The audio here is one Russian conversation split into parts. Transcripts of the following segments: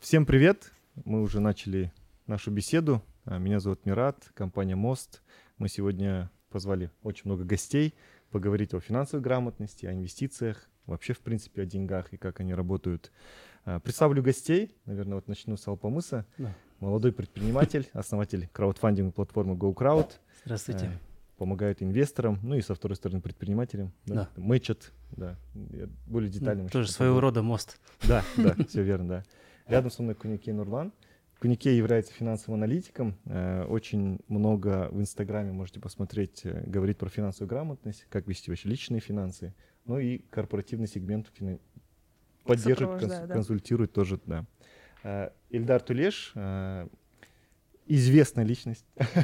Всем привет! Мы уже начали нашу беседу. Меня зовут Мират, компания Мост. Мы сегодня позвали очень много гостей поговорить о финансовой грамотности, о инвестициях, вообще, в принципе, о деньгах и как они работают. Представлю гостей. Наверное, вот начну с Алпамыса. Да. Молодой предприниматель, основатель краудфандинг платформы GoCrowd. Здравствуйте. Помогает инвесторам, ну и со второй стороны предпринимателям. Да. Мэчат, да. Более детально. Тоже своего рода мост. Да, все верно, да. Рядом со мной Куникей Нурлан. Куникей является финансовым аналитиком. Очень много в Инстаграме можете посмотреть, говорит про финансовую грамотность, как вести вообще личные финансы, ну и корпоративный сегмент поддерживает, консультирует тоже, да. Ильдар Тулеш, известная личность.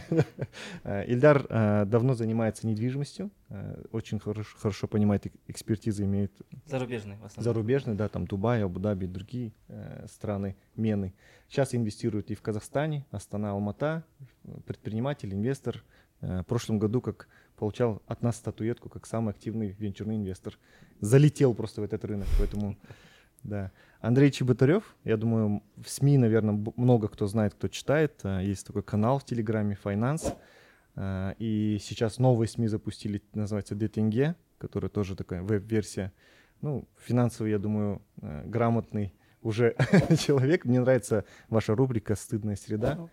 Ильдар давно занимается недвижимостью, очень хорошо понимает экспертизы, имеет... Зарубежный в основном. Зарубежный, да, там Дубай, Абу-Даби и другие страны, Мены. Сейчас инвестирует и в Казахстане, Астана, Алмата, предприниматель, инвестор. В прошлом году как получал от нас статуэтку как самый активный венчурный инвестор. Залетел просто в этот рынок, поэтому... Да. Андрей Чеботарев, я думаю, в СМИ, наверное, много кто знает, кто читает. Есть такой канал в Телеграме «Файнанс». И сейчас новые СМИ запустили, называется «Детенге», которая тоже такая веб-версия. Ну, финансовый, я думаю, грамотный уже человек. Мне нравится ваша рубрика «Стыдная среда».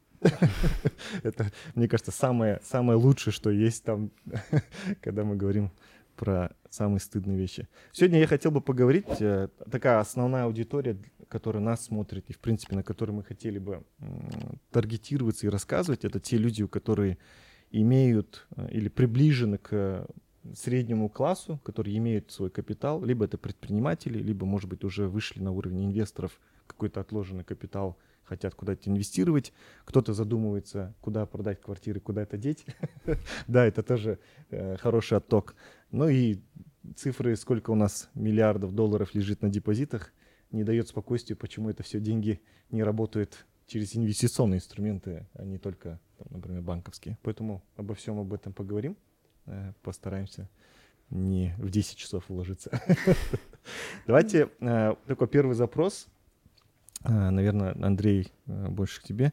Это, мне кажется, самое лучшее, что есть там, когда мы говорим про самые стыдные вещи. Сегодня я хотел бы поговорить, такая основная аудитория, которая нас смотрит и, в принципе, на которой мы хотели бы таргетироваться и рассказывать, это те люди, которые имеют или приближены к среднему классу, которые имеют свой капитал, либо это предприниматели, либо, может быть, уже вышли на уровень инвесторов, какой-то отложенный капитал, хотят куда-то инвестировать, кто-то задумывается, куда продать квартиры, куда это деть. Да, это тоже хороший отток. Ну и цифры, сколько у нас миллиардов долларов лежит на депозитах, не дает спокойствия, почему это все деньги не работают через инвестиционные инструменты, а не только, например, банковские. Поэтому обо всем об этом поговорим. Постараемся не в 10 часов уложиться. Давайте такой первый запрос. Наверное, Андрей, больше к тебе.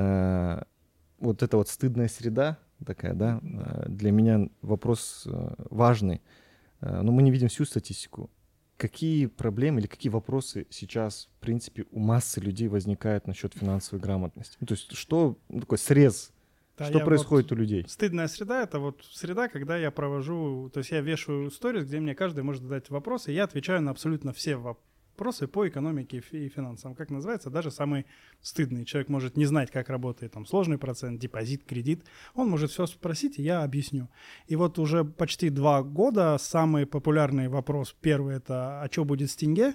Вот эта вот стыдная среда такая, да, для меня вопрос важный. Но мы не видим всю статистику. Какие проблемы или какие вопросы сейчас, в принципе, у массы людей возникают насчет финансовой грамотности? Ну, то есть что такой срез? Да, что происходит у людей? Стыдная среда — это вот среда, когда я провожу, то есть я вешаю сторис, где мне каждый может задать вопросы, и я отвечаю на абсолютно все вопросы по экономике и финансам. Как называется? Даже самый стыдный. Человек может не знать, как работает там сложный процент, депозит, кредит. Он может все спросить, и я объясню. И вот уже почти 2 года самый популярный вопрос. Первый — это «А что будет с тенге?»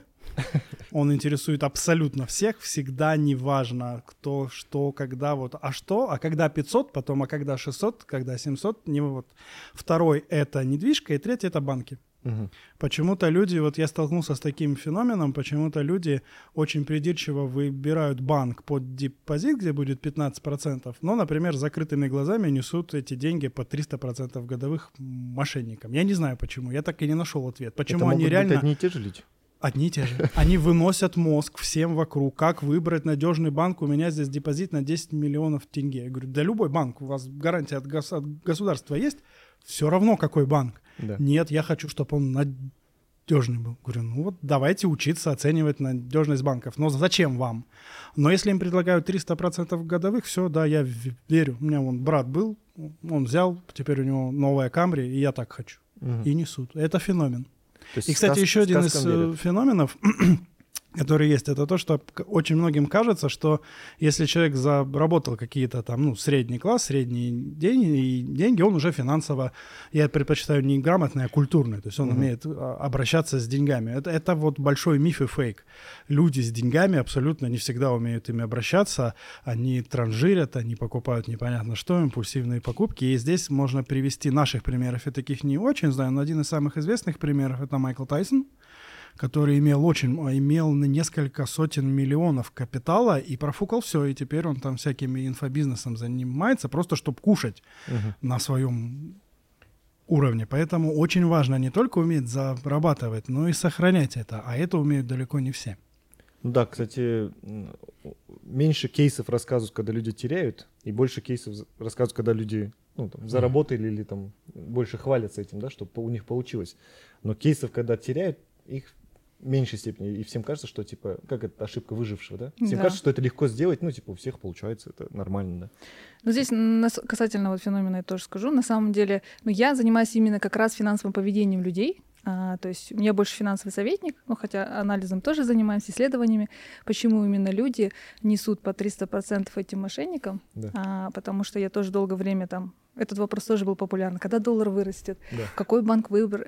Он интересует абсолютно всех, всегда неважно, кто, что, когда, вот, а что, а когда 500, потом, а когда 600, когда 700, не вот. Второй — это недвижка, и третий — это банки. Угу. Почему-то люди, вот я столкнулся с таким феноменом, почему-то люди очень придирчиво выбирают банк под депозит, где будет 15%, но, например, с закрытыми глазами несут эти деньги по 300% годовых мошенникам. Я не знаю почему, я так и не нашел ответ. Почему это они реально... быть одни и те же люди? Одни и те же. Они выносят мозг всем вокруг. Как выбрать надежный банк? У меня здесь депозит на 10 миллионов тенге. Я говорю, да любой банк, у вас гарантия от государства есть, все равно какой банк. Да. Нет, я хочу, чтобы он надежный был. Говорю, ну вот давайте учиться оценивать надежность банков. Но зачем вам? Но если им предлагают 300% годовых, все, да, я верю. У меня вон брат был, он взял, теперь у него новая Камри, и я так хочу. Угу. И несут. Это феномен. И, кстати, еще один из феноменов, который есть, это то, что очень многим кажется, что если человек заработал какие-то там, ну, средний класс, средние деньги, он уже финансово, я предпочитаю не грамотный, а культурный, то есть он умеет обращаться с деньгами. Это вот большой миф и фейк. Люди с деньгами абсолютно не всегда умеют ими обращаться, они транжирят, они покупают непонятно что, импульсивные покупки, и здесь можно привести наших примеров, я таких не очень знаю, но один из самых известных примеров — это Майкл Тайсон, который имел на несколько сотен миллионов капитала и профукал все, и теперь он там всякими инфобизнесом занимается, просто чтобы кушать на своем уровне. Поэтому очень важно не только уметь зарабатывать, но и сохранять это, а это умеют далеко не все. Да, кстати, меньше кейсов рассказывают, когда люди теряют, и больше кейсов рассказывают, когда люди заработали или там больше хвалятся этим, да, что у них получилось. Но кейсов, когда теряют, их в меньшей степени. И всем кажется, что типа, как это ошибка выжившего, да? Всем кажется, что это легко сделать, у всех получается, это нормально, да. Но здесь касательно вот феномена я тоже скажу. На самом деле, я занимаюсь именно как раз финансовым поведением людей. То есть у меня больше финансовый советник, хотя анализом тоже занимаемся, исследованиями, почему именно люди несут по 300% этим мошенникам, да. Потому что я тоже долгое время этот вопрос тоже был популярен. Когда доллар вырастет, да. Какой банк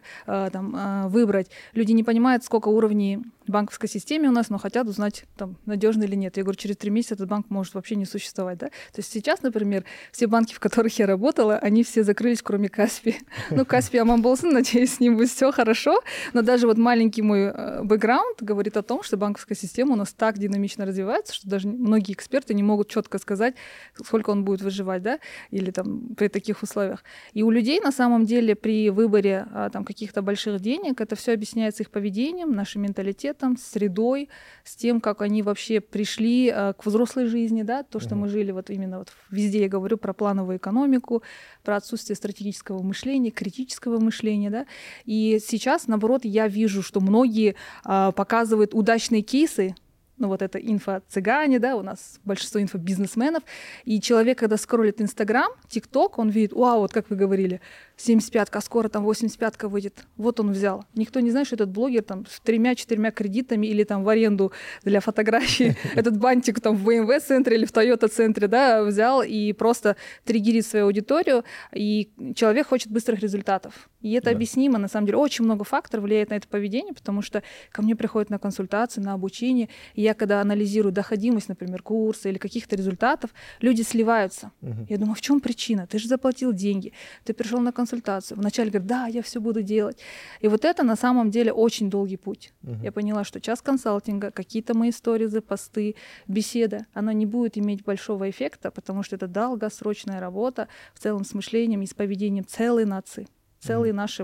выбрать? Люди не понимают, сколько уровней в банковской системе у нас, но хотят узнать, надежный или нет. Я говорю, через 3 месяца этот банк может вообще не существовать. Да? То есть сейчас, например, все банки, в которых я работала, они все закрылись, кроме Каспи. Каспи Аманболсын, надеюсь, с ним будет все хорошо. Но даже вот маленький мой бэкграунд говорит о том, что банковская система у нас так динамично развивается, что даже многие эксперты не могут четко сказать, сколько он будет выживать, да, или при таких условиях. И у людей на самом деле при выборе каких-то больших денег это все объясняется их поведением, нашим менталитетом, средой, с тем, как они вообще пришли к взрослой жизни, да, то, что мы жили везде я говорю про плановую экономику, про отсутствие стратегического мышления, критического мышления, да. И сейчас, наоборот, я вижу, что многие показывают удачные кейсы. Это инфо-цыгане, да, у нас большинство инфобизнесменов. И человек, когда скроллит Инстаграм, ТикТок, он видит, вот как вы говорили, 75-ка, скоро 85-ка выйдет. Вот он взял. Никто не знает, что этот блогер с 3-4 кредитами или в аренду для фотографии этот бантик в BMW-центре или в Toyota-центре, да, взял и просто триггерит свою аудиторию. И человек хочет быстрых результатов. И это объяснимо. На самом деле очень много факторов влияет на это поведение, потому что ко мне приходят на консультации, на обучение. И я когда анализирую доходимость, например, курса или каких-то результатов, люди сливаются. Я думаю, в чем причина? Ты же заплатил деньги, ты пришел на консультацию. Вначале говорят, да, я все буду делать. И это на самом деле очень долгий путь. Я поняла, что час консалтинга, какие-то мои сторизы, посты, беседа, она не будет иметь большого эффекта, потому что это долгосрочная работа в целом с мышлением и с поведением целой нации, целое наше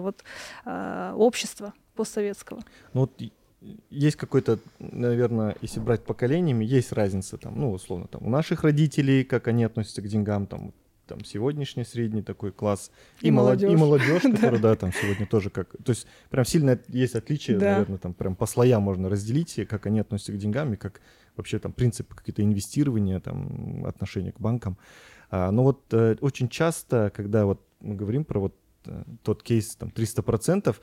общество постсоветского. Есть какой-то, наверное, если брать поколениями, есть разница, условно, у наших родителей, как они относятся к деньгам, сегодняшний средний такой класс, и молодежь, которая, сегодня тоже то есть прям сильно есть отличия, наверное, прям по слоям можно разделить, как они относятся к деньгам и как вообще принципы какие-то инвестирования, отношения к банкам. Но очень часто, когда мы говорим про тот кейс 300%,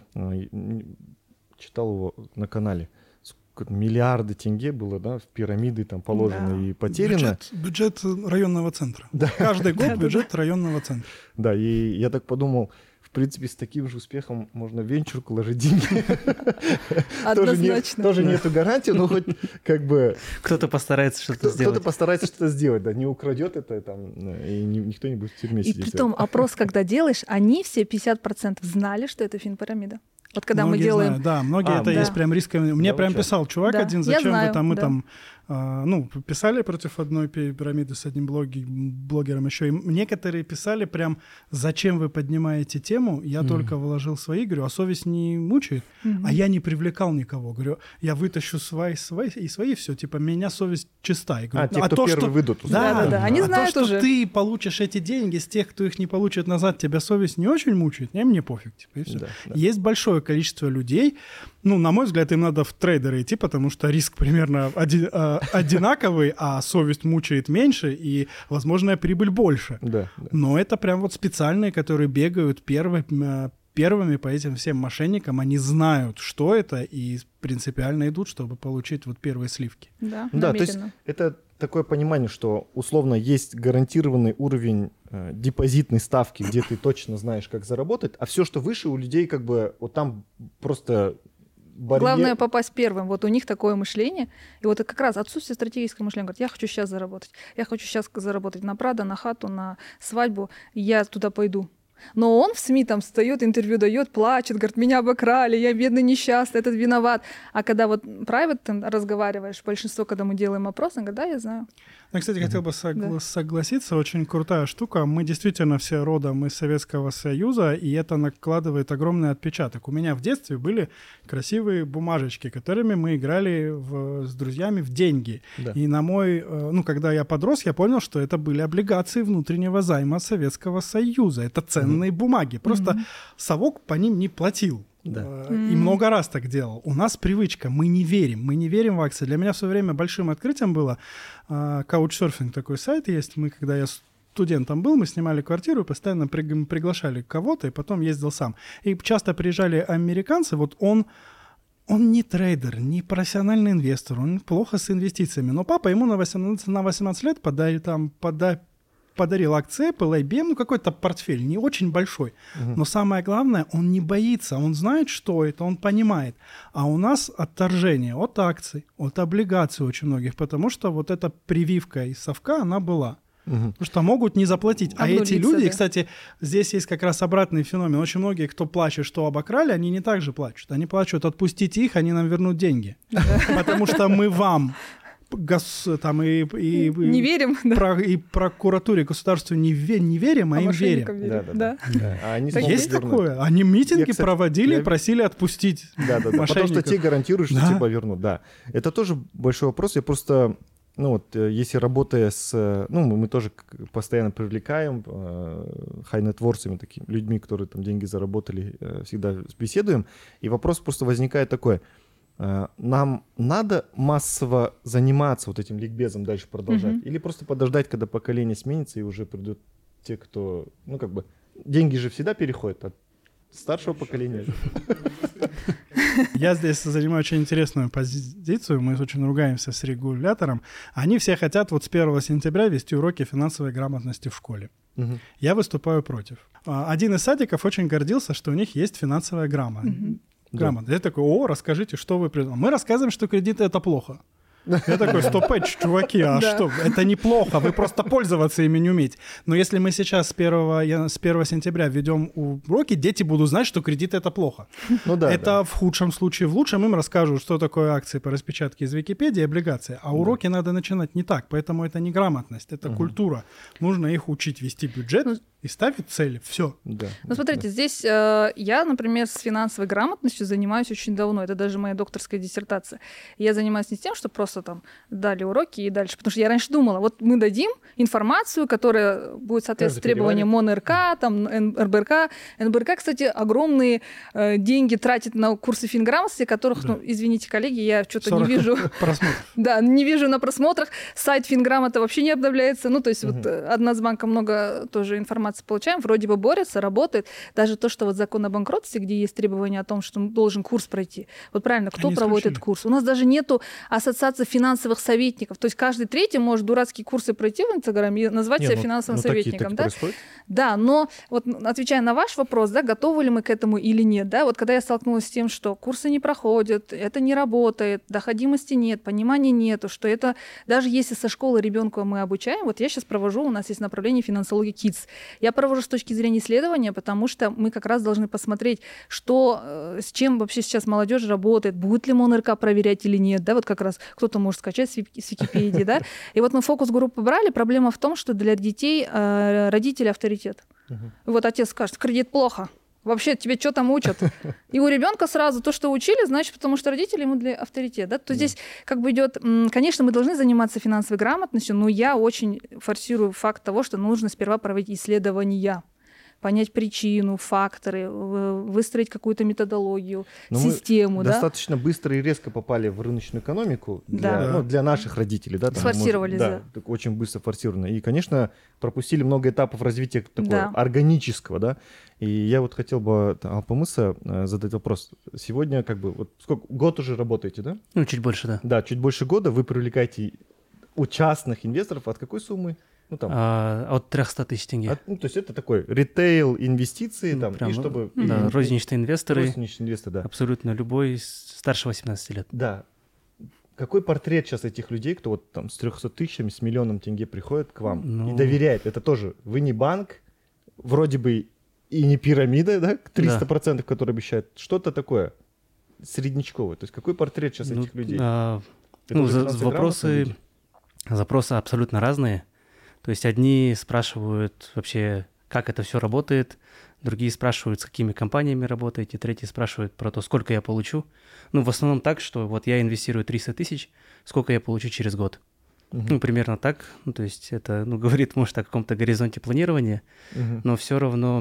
читал его на канале, миллиарды тенге было, да, в пирамиды положено и потеряно. Бюджет районного центра. Да. Каждый год бюджет районного центра. Да, и я так подумал, в принципе, с таким же успехом можно в венчурку ложить деньги. Однозначно. Тоже нету гарантии, но хоть Кто-то постарается что-то сделать. Кто-то постарается что-то сделать, да, не украдет это, и никто не будет в тюрьме сидеть. И притом опрос, когда делаешь, они все 50% знали, что это финпирамида. Когда многие мы делаем... знают, да, многие это есть прям рисковый. Мне прям писал чувак один, зачем вы писали против одной пирамиды с одним блогером еще. И некоторые писали прям, зачем вы поднимаете тему, я только вложил свои, говорю, а совесть не мучает, а я не привлекал никого. Говорю, я вытащу свои, все, меня совесть чиста. И говорю, те, кто первые выйдут. Да, они знают то, уже. что ты получишь эти деньги с тех, кто их не получит назад, тебя совесть не очень мучает, мне пофиг. И все. Да. Есть большое количество людей, на мой взгляд, им надо в трейдеры идти, потому что риск примерно одинаковый, а совесть мучает меньше, и возможная прибыль больше. Да. Но это прям специальные, которые бегают первыми по этим всем мошенникам, они знают, что это, и принципиально идут, чтобы получить первые сливки. Да, то есть это такое понимание, что условно есть гарантированный уровень депозитной ставки, где ты точно знаешь, как заработать, а все, что выше, у людей там просто барьер. Главное попасть первым. У них такое мышление. И это как раз отсутствие стратегического мышления. Говорят, я хочу сейчас заработать. Я хочу сейчас заработать на Прадо, на хату, на свадьбу. Я туда пойду. Но он в СМИ там встает, интервью дает, плачет, говорит, меня обокрали, я бедный, несчастный, этот виноват. А когда вот private ты разговариваешь, большинство, когда мы делаем опрос, он говорит, да, я знаю. Я, кстати, хотел бы согласиться, очень крутая штука. Мы действительно все родом из Советского Союза, и это накладывает огромный отпечаток. У меня в детстве были красивые бумажечки, которыми мы играли с друзьями в деньги. Да. И когда я подрос, я понял, что это были облигации внутреннего займа Советского Союза. Это ценные бумаги. Просто совок по ним не платил. Да. И много раз так делал. У нас привычка, мы не верим в акции. Для меня в свое время большим открытием было Couchsurfing, такой сайт есть. Когда я студентом был, мы снимали квартиру, постоянно приглашали кого-то, и потом ездил сам. И часто приезжали американцы, вот он не трейдер, не профессиональный инвестор, он плохо с инвестициями. Но папа ему на 18 лет подарил акции Apple, IBM, какой-то портфель, не очень большой. Но самое главное, он не боится, он знает, что это, он понимает. А у нас отторжение от акций, от облигаций очень многих, потому что вот эта прививка из совка, она была. Потому что могут не заплатить. А эти люди, да. Кстати, здесь есть как раз обратный феномен. Очень многие, кто плачет, что обокрали, они не так же плачут. Они плачут, отпустите их, они нам вернут деньги. Потому что мы вам... не верим, и прокуратуре, государству не верим, а им верим. Да. Есть такое. Они митинги проводили, просили отпустить мошенников. Потому что те гарантируют, что типа вернут. Да. Это тоже большой вопрос. Я просто, если работая мы тоже постоянно привлекаем high-net-worth'ами, такими людьми, которые там деньги заработали, всегда беседуем. И вопрос просто возникает такой. Нам надо массово заниматься вот этим ликбезом, дальше продолжать? Или просто подождать, когда поколение сменится, и уже придут те, кто... деньги же всегда переходят от старшего поколения. Я здесь занимаю очень интересную позицию. Мы очень ругаемся с регулятором. Они все хотят вот с 1 сентября вести уроки финансовой грамотности в школе. Я выступаю против. Один из садиков очень гордился, что у них есть финансовая грамотность. Грамотно. Я такой, расскажите, что вы придумали. Мы рассказываем, что кредиты — это плохо. Я такой, чуваки, что? Это неплохо, вы просто пользоваться ими не умеете. Но если мы сейчас с 1 сентября введем уроки, дети будут знать, что кредиты — это плохо. Это в худшем случае. В лучшем им расскажут, что такое акции по распечатке из Википедии и облигации. А уроки надо начинать не так. Поэтому это не грамотность, это культура. Нужно их учить вести бюджет и ставить цели. Все. Смотрите, здесь я, например, с финансовой грамотностью занимаюсь очень давно. Это даже моя докторская диссертация. Я занимаюсь не тем, что просто там дали уроки и дальше. Потому что я раньше думала, вот мы дадим информацию, которая будет соответствовать требованиям МОН-РК, там, НБРК. НБРК, кстати, огромные деньги тратит на курсы финграмотности, которых, извините, коллеги, я что-то не вижу. Просмотров. Да, не вижу на просмотрах. Сайт Финграмота вообще не обновляется. То есть вот от Нацбанка много тоже информации получаем, вроде бы борется, работает. Даже то, что вот закон о банкротстве, где есть требования о том, что должен курс пройти. Вот правильно, кто проводит этот курс? У нас даже нету ассоциации финансовых советников. То есть каждый третий может дурацкие курсы пройти в Инстаграме и назвать себя финансовым советником. Да, но вот отвечая на ваш вопрос, готовы ли мы к этому или нет, вот когда я столкнулась с тем, что курсы не проходят, это не работает, доходимости нет, понимания нету, что это даже если со школы ребенка мы обучаем, вот я сейчас провожу, у нас есть направление финансологии Kids. Я провожу с точки зрения исследования, потому что мы как раз должны посмотреть, с чем вообще сейчас молодежь работает, будет ли МОН-РК проверять или нет, вот как раз кто-то может скачать с Википедии, И вот мы фокус-группу брали, проблема в том, что для детей родители авторитет. Вот отец скажет, кредит плохо, вообще тебе что там учат? И у ребенка сразу то, что учили, значит, потому что родители ему для авторитета. То здесь как бы идет, конечно, мы должны заниматься финансовой грамотностью, но я очень форсирую факт того, что нужно сперва проводить исследования, понять причину, факторы, выстроить какую-то методологию, систему. Мы достаточно быстро и резко попали в рыночную экономику для наших родителей. Сфорсировались, очень быстро форсировано. И, конечно, пропустили много этапов развития такого органического. И я вот хотел бы Алпамыса задать вопрос. Сегодня год уже работаете, да? Чуть больше, да. Да, чуть больше года. Вы привлекаете у частных инвесторов от какой суммы? От 300 тысяч тенге. То есть это такой ритейл инвестиции, и чтобы... розничные инвесторы. Розничные инвесторы, да. Абсолютно любой старше 18 лет. Да. Какой портрет сейчас этих людей, кто вот там с 300 тысячами, с миллионом тенге приходит к вам и доверяет? Это тоже, вы не банк, вроде бы и не пирамида, да, 300%, которые обещают, что-то такое среднячковое. То есть какой портрет сейчас этих людей? Это уже финансово грамотные люди? Запросы абсолютно разные. То есть одни спрашивают вообще, как это все работает, другие спрашивают, с какими компаниями работаете, третьи спрашивают про то, сколько я получу. Ну, в основном так, что вот я инвестирую 300 тысяч, сколько я получу через год. Ну, примерно так. Ну, то есть это, говорит, может, о каком-то горизонте планирования, но все равно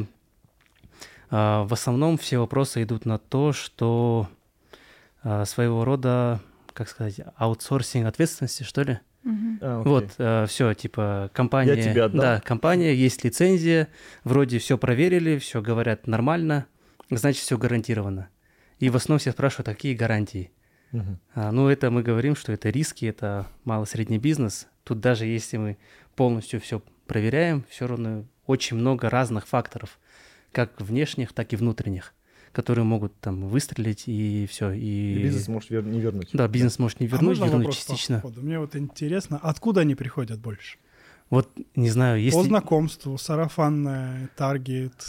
в основном все вопросы идут на то, что своего рода, как сказать, аутсорсинг ответственности, что ли? Вот, все, типа, компания... Я тебе отдал. Да, компания, есть лицензия, вроде все проверили, все говорят нормально, значит, все гарантировано. И в основном все спрашивают, какие гарантии. Ну, это мы говорим, что это риски, это мало-средний бизнес. Тут даже если мы полностью все проверяем, все равно очень много разных факторов, как внешних, так и внутренних, которые могут там выстрелить и все. И бизнес может не вернуть. Да, бизнес может не вернуть, можно вернуть вопрос частично. по ходу? Мне вот интересно, откуда они приходят больше? Вот, не знаю, если... По знакомству, сарафанное, таргет.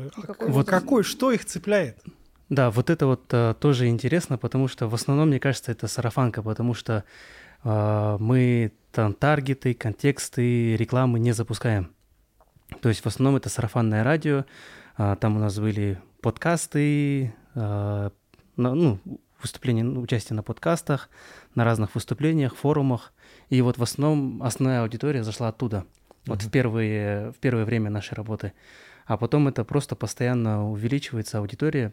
Что их цепляет? Да, вот это вот тоже интересно, потому что в основном, мне кажется, это сарафанка, потому что мы там таргеты, контексты, рекламы не запускаем. То есть в основном это сарафанное радио, там у нас были подкасты, выступления, участие на подкастах, на разных выступлениях, форумах. И вот в основном основная аудитория зашла оттуда, вот в первое время нашей работы. А потом это просто постоянно увеличивается аудитория.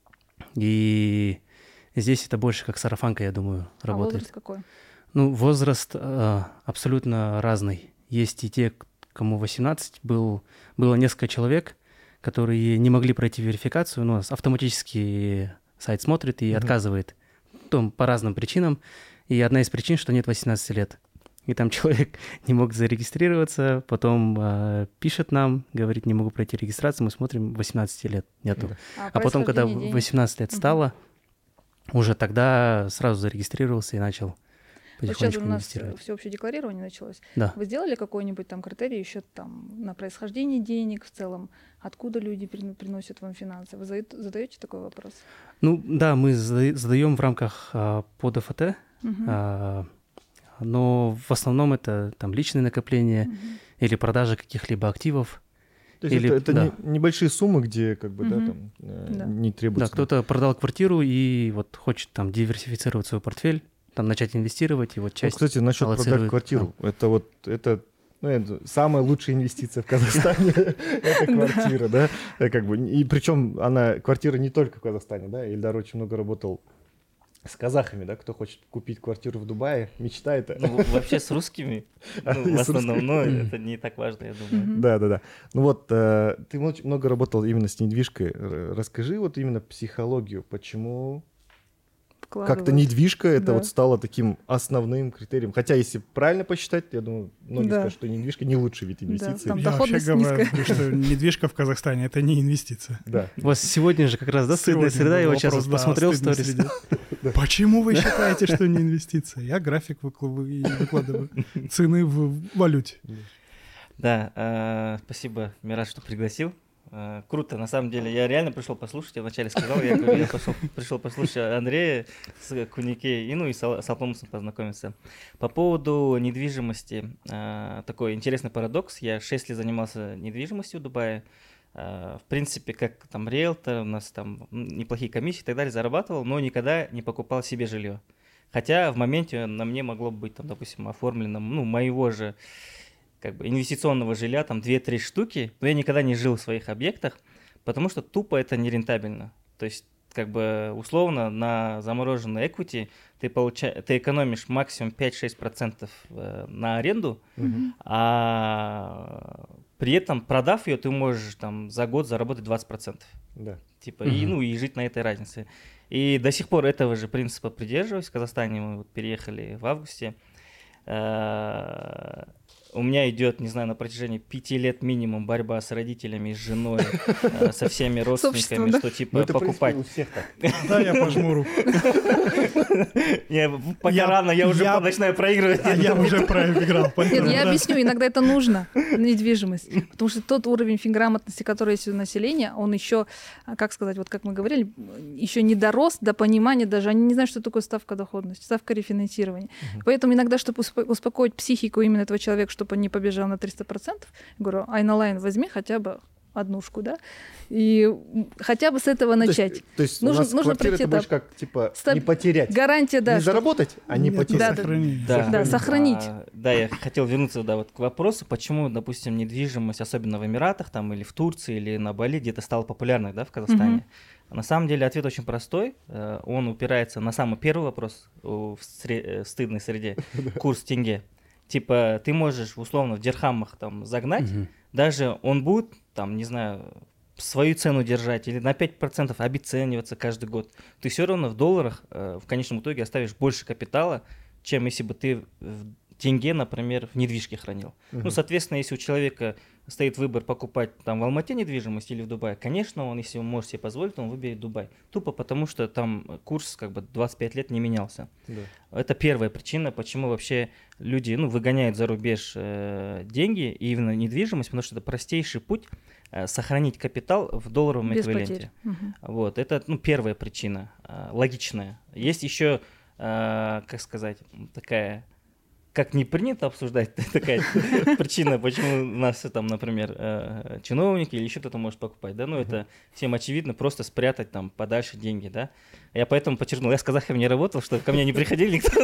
И здесь это больше как сарафанка, я думаю, работает. А возраст какой? Ну, возраст абсолютно разный. Есть и те, кому 18, было несколько человек, которые не могли пройти верификацию, но автоматически сайт смотрит и отказывает. Там по разным причинам. И одна из причин, что нет 18 лет. И там человек не мог зарегистрироваться, потом пишет нам, говорит, не могу пройти регистрацию, мы смотрим, 18 лет нету. А потом, когда 18 лет стало, уже тогда сразу зарегистрировался и начал потихонечку инвестировать. Вот сейчас у нас всеобщее декларирование началось. Да. Вы сделали какой-нибудь там критерий еще там на происхождение денег в целом? Откуда люди приносят вам финансы? Вы задаете такой вопрос? Ну да, мы задаем в рамках под ФТ, но в основном это там личные накопления или продажа каких-либо активов. То есть это небольшие суммы, где как бы не требуется. Да, кто-то продал квартиру и вот хочет там диверсифицировать свой портфель, там начать инвестировать, и вот часть. Кстати, насчет продать квартиру, это самая лучшая инвестиция в Казахстане, это квартира, да, как бы, и причем квартира не только в Казахстане, да, Ильдар очень много работал с казахами, да, кто хочет купить квартиру в Дубае, мечтает. Ну, вообще с русскими, в основном, но это не так важно, я думаю. Да. Ну вот, ты много работал именно с недвижкой. Расскажи вот именно психологию, почему как-то недвижка это вот стало таким основным критерием. Хотя, если правильно посчитать, я думаю, многие скажут, что недвижка не лучший вид инвестиций. Я вообще говорю, что недвижка в Казахстане — это не инвестиция. Да. У вас сегодня же как раз, да, стыдная среда, я вот сейчас посмотрел сторис. Почему вы считаете, что не инвестиция? Я график выкладываю. Цены в валюте. Да, спасибо, Мираж, что пригласил. Круто, на самом деле, я реально пришел послушать, я вначале сказал, я пришел послушать Андрея с Кунике и с Алпамусом познакомиться. По поводу недвижимости, такой интересный парадокс, я 6 лет занимался недвижимостью в Дубае, в принципе, как там риэлтор, у нас там неплохие комиссии и так далее, зарабатывал, но никогда не покупал себе жилье. Хотя в моменте на мне могло быть, там, допустим, оформлено, моего же как бы инвестиционного жилья, там 2-3 штуки, но я никогда не жил в своих объектах, потому что тупо это нерентабельно. То есть, как бы, условно, на замороженной equity ты экономишь максимум 5-6% на аренду, а при этом, продав ее, ты можешь там за год заработать 20%. Да. Типа, и жить на этой разнице. И до сих пор этого же принципа придерживаюсь. В Казахстане мы переехали в августе. У меня идет, не знаю, на протяжении 5 лет минимум борьба с родителями, с женой, со всеми родственниками, что типа покупать. Да, я пожму руку. Пока рано, я уже начинаю проигрывать. А я уже проиграл. Нет, я объясню, иногда это нужно, недвижимость. Потому что тот уровень финграмотности, который есть у населения, он еще, как сказать, вот как мы говорили, еще не дорос до понимания даже. Они не знают, что такое ставка доходности, ставка рефинансирования. Поэтому иногда, чтобы успокоить психику именно этого человека, чтобы он не побежал на 300%, говорю, Айналайн, возьми хотя бы однушку, да, и хотя бы с этого начать. То есть нужно квартира это больше как, типа, не потерять. Гарантия, да. Не заработать, а не потерять. Сохранить. Сохранить. Да, я хотел вернуться вот к вопросу, почему, допустим, недвижимость, особенно в Эмиратах, там, или в Турции, или на Бали, где-то стала популярной, да, в Казахстане. На самом деле ответ очень простой. Он упирается на самый первый вопрос в стыдной среде. Курс тенге. Типа, ты можешь, условно, в дирхамах там загнать, даже он будет, там, не знаю, свою цену держать или на 5% обесцениваться каждый год. Ты все равно в долларах в конечном итоге оставишь больше капитала, чем если бы ты в тенге, например, в недвижке хранил. Ну, соответственно, если у человека стоит выбор покупать там в Алмате недвижимость или в Дубае, конечно, он, если он может себе позволить, он выберет Дубай. Тупо потому, что там курс как бы 25 лет не менялся. Да. Это первая причина, почему вообще люди, выгоняют за рубеж деньги и именно недвижимость, потому что это простейший путь сохранить капитал в долларовом эквиваленте. Вот, это первая причина, логичная. Есть еще, как сказать, такая... Как не принято обсуждать, такая причина, почему у нас там, например, чиновники или еще кто-то может покупать, да, это всем очевидно, просто спрятать там подальше деньги, да. Я поэтому подчеркнул, я с казахами не работал, что ко мне не приходили никто.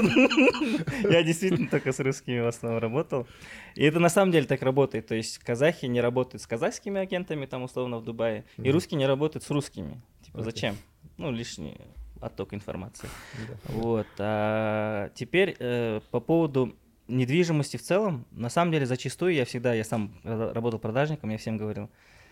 Я действительно только с русскими в основном работал. И это на самом деле так работает, то есть казахи не работают с казахскими агентами, там условно в Дубае, и русские не работают с русскими. Типа зачем? Лишний отток информации. Вот. А теперь по поводу недвижимости в целом, на самом деле зачастую я сам работал продажником, я всем говорил,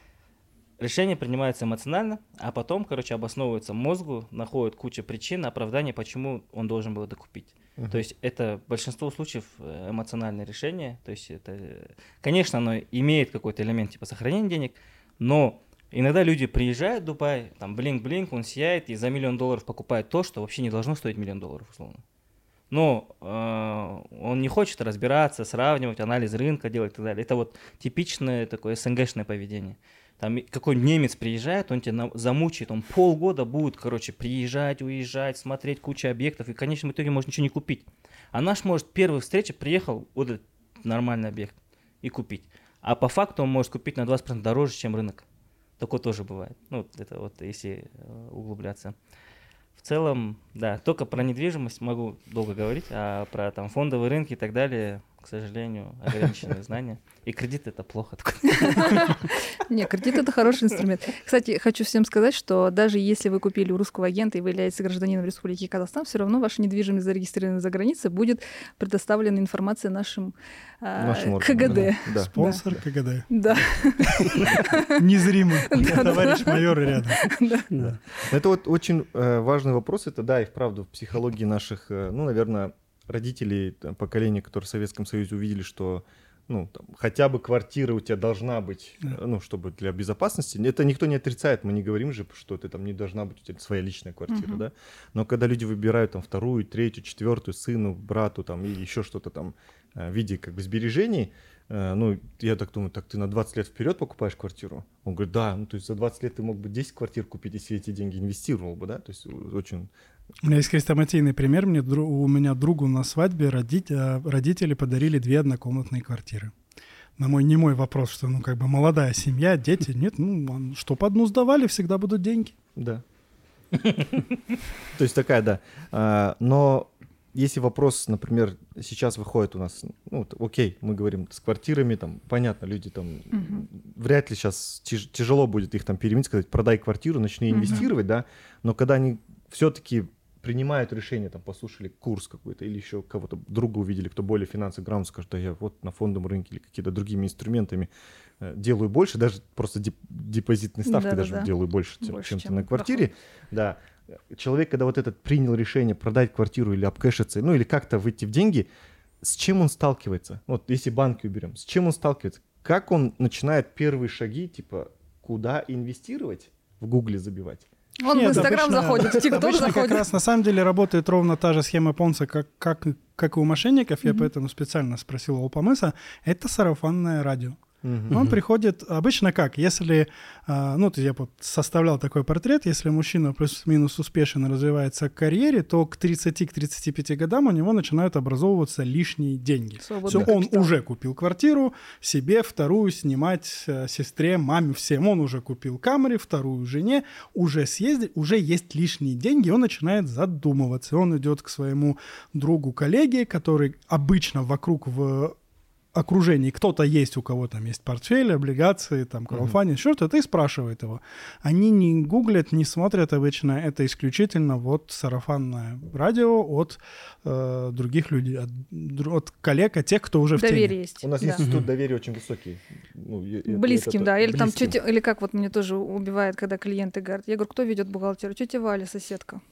решение принимается эмоционально, а потом, обосновывается мозгу, находят кучу причин, оправданий, почему он должен был это купить. То есть это в большинстве случаев эмоциональное решение, то есть это, конечно, оно имеет какой-то элемент типа сохранения денег, но иногда люди приезжают в Дубай, там блинк-блинк, он сияет и за $1 миллион покупает то, что вообще не должно стоить $1 миллион, условно. Но он не хочет разбираться, сравнивать, анализ рынка делать и так далее. Это вот типичное такое СНГшное поведение. Там какой-нибудь немец приезжает, он тебя замучает, он полгода будет, приезжать, уезжать, смотреть кучу объектов, и в конечном итоге может ничего не купить. А наш может первой встрече приехал, вот этот нормальный объект, и купить. А по факту он может купить на 20% дороже, чем рынок. Такое тоже бывает. Это вот если углубляться. В целом, да, только про недвижимость могу долго говорить, а про там фондовые рынки и так далее, к сожалению, ограниченные знания. И кредит — это плохо. Не, кредит — это хороший инструмент. Кстати, хочу всем сказать, что даже если вы купили у русского агента и вы являетесь гражданином Республики Казахстан, все равно ваша недвижимость, зарегистрированная за границей, будет предоставлена информация нашим КГД. Да. Спонсор КГД. Да. Незримый. Товарищ майор рядом. Это вот очень важный вопрос. Это, да, и вправду в психологии наших, наверное, родителей поколения, которые в Советском Союзе увидели, что хотя бы квартира у тебя должна быть, чтобы для безопасности. Это никто не отрицает, мы не говорим же, что это там не должна быть у тебя своя личная квартира, да. Но когда люди выбирают там вторую, третью, четвертую, сыну, брату там и еще что-то там в виде сбережений, я так думаю, так ты на 20 лет вперед покупаешь квартиру? Он говорит, да, то есть за 20 лет ты мог бы 10 квартир купить, если эти деньги инвестировал бы, да, то есть очень... У меня есть хрестоматийный пример. У меня другу на свадьбе родители подарили 2 однокомнатные квартиры. На мой вопрос, что, молодая семья, дети, нет, что по одну сдавали, всегда будут деньги. Да. То есть такая, да. Но если вопрос, например, сейчас выходит у нас, окей, мы говорим с квартирами, там, понятно, люди там, вряд ли сейчас тяжело будет их там переменить, сказать, продай квартиру, начни инвестировать, да, но когда они все-таки принимают решение, там, послушали курс какой-то или еще кого-то друга увидели, кто более финансово грамотный, скажет, да я вот на фондовом рынке или какими-то другими инструментами делаю больше, даже просто депозитной ставкой делаю больше, чем ты на квартире. Да. Человек, когда вот этот принял решение продать квартиру или обкэшиться, или как-то выйти в деньги, с чем он сталкивается? Вот если банки уберем, с чем он сталкивается? Как он начинает первые шаги, типа, куда инвестировать, в Гугле забивать? Он в Нет, Инстаграм обычно- заходит, в ТикТок Обычно как заходит. раз на самом деле работает ровно та же схема Понца, как и у мошенников. Я Мгм. поэтому специально спросил у Алпамыса. Это сарафанное радио. Мгм. Он приходит обычно как? Если, ну, то есть я вот составлял такой портрет, если мужчина плюс-минус успешно развивается в карьере, то к 30-35 годам у него начинают образовываться лишние деньги. Свободный Все, он капитал. уже купил квартиру, себе вторую снимать, сестре, маме, всем. Он уже купил Камри, вторую жене, уже съездил, уже есть лишние деньги, он начинает задумываться. Он идет к своему другу, коллеге, который обычно вокруг в окружении кто-то есть, у кого там есть портфель, облигации, там, краудфандинг, что-то, и спрашивает его. Они не гуглят, не смотрят обычно, это исключительно вот сарафанное радио от других людей, от коллег, от тех, кто уже в теме. Доверие есть. У нас да. институт доверия очень высокий. Ну, Близким, да. Или там близким. тетя, или как вот мне тоже убивает, когда клиенты говорят, я говорю, кто ведет бухгалтерию? Тетя Валя, соседка.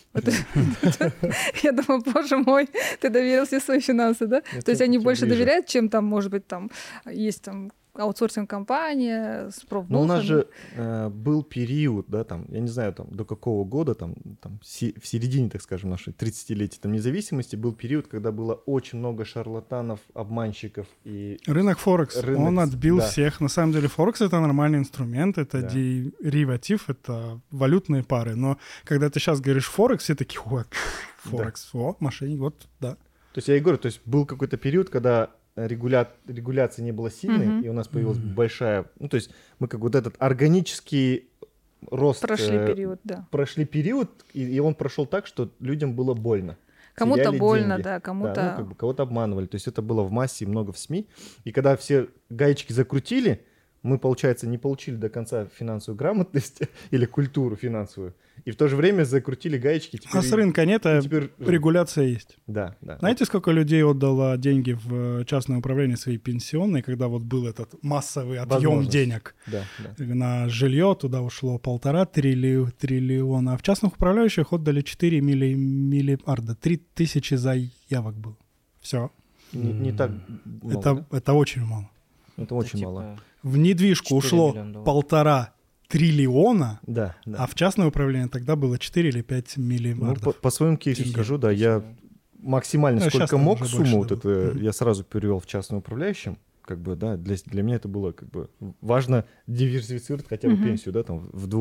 Я думаю, боже мой, ты доверил все свои финансы, да? То есть они больше доверяют, чем там, может быть, там есть там аутсорсинг-компания с профбухом. Но у нас же был период, да, там, я не знаю, там, до какого года, там в середине, так скажем, нашей 30-летия там, независимости, был период, когда было очень много шарлатанов, обманщиков и... Рынок Форекс, Рынок, он отбил да. всех. На самом деле Форекс — это нормальный инструмент, это Да. дериватив, это валютные пары. Но когда ты сейчас говоришь Форекс, все такие, о, Форекс, о, мошенник, вот, да. То есть я и говорю, то есть был какой-то период, когда регуляции не было сильной, Мгм. и у нас появилась большая... Ну, то есть мы как вот этот органический рост... Прошли период, да. Прошли период, и он прошел так, что людям было больно. Кому-то Теряли больно, деньги. да, кому-то... Да, ну, как бы кого-то обманывали. То есть это было в массе и много в СМИ. И когда все гаечки закрутили, мы, получается, не получили до конца финансовую грамотность или культуру финансовую. И в то же время закрутили гаечки. А с рынка нет, а теперь... регуляция есть. Да, да. Знаете, сколько людей отдало деньги в частное управление свои пенсионные, когда вот был этот массовый отъем Возможность. денег Да, да. на жилье, туда ушло 1,5 триллиона, а в частных управляющих отдали 4 миллиарда, 3000 заявок было. Все. Не так много. Это очень мало. Это очень типа мало. В недвижку 4 ушло миллиона долларов. 1,5 триллиона, Да, да. а в частное управление тогда было 4 или 5 Ну, миллиардов. по своему кейсу Тенге. скажу, да, я максимально Ну, щас сколько там мог уже сумму, больше вот дадут. это Мгм. я сразу перевел в частным управляющим, как бы, да, для меня это было как бы важно диверсифицировать хотя бы Мгм. пенсию, да, там в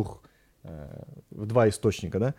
два источника, да.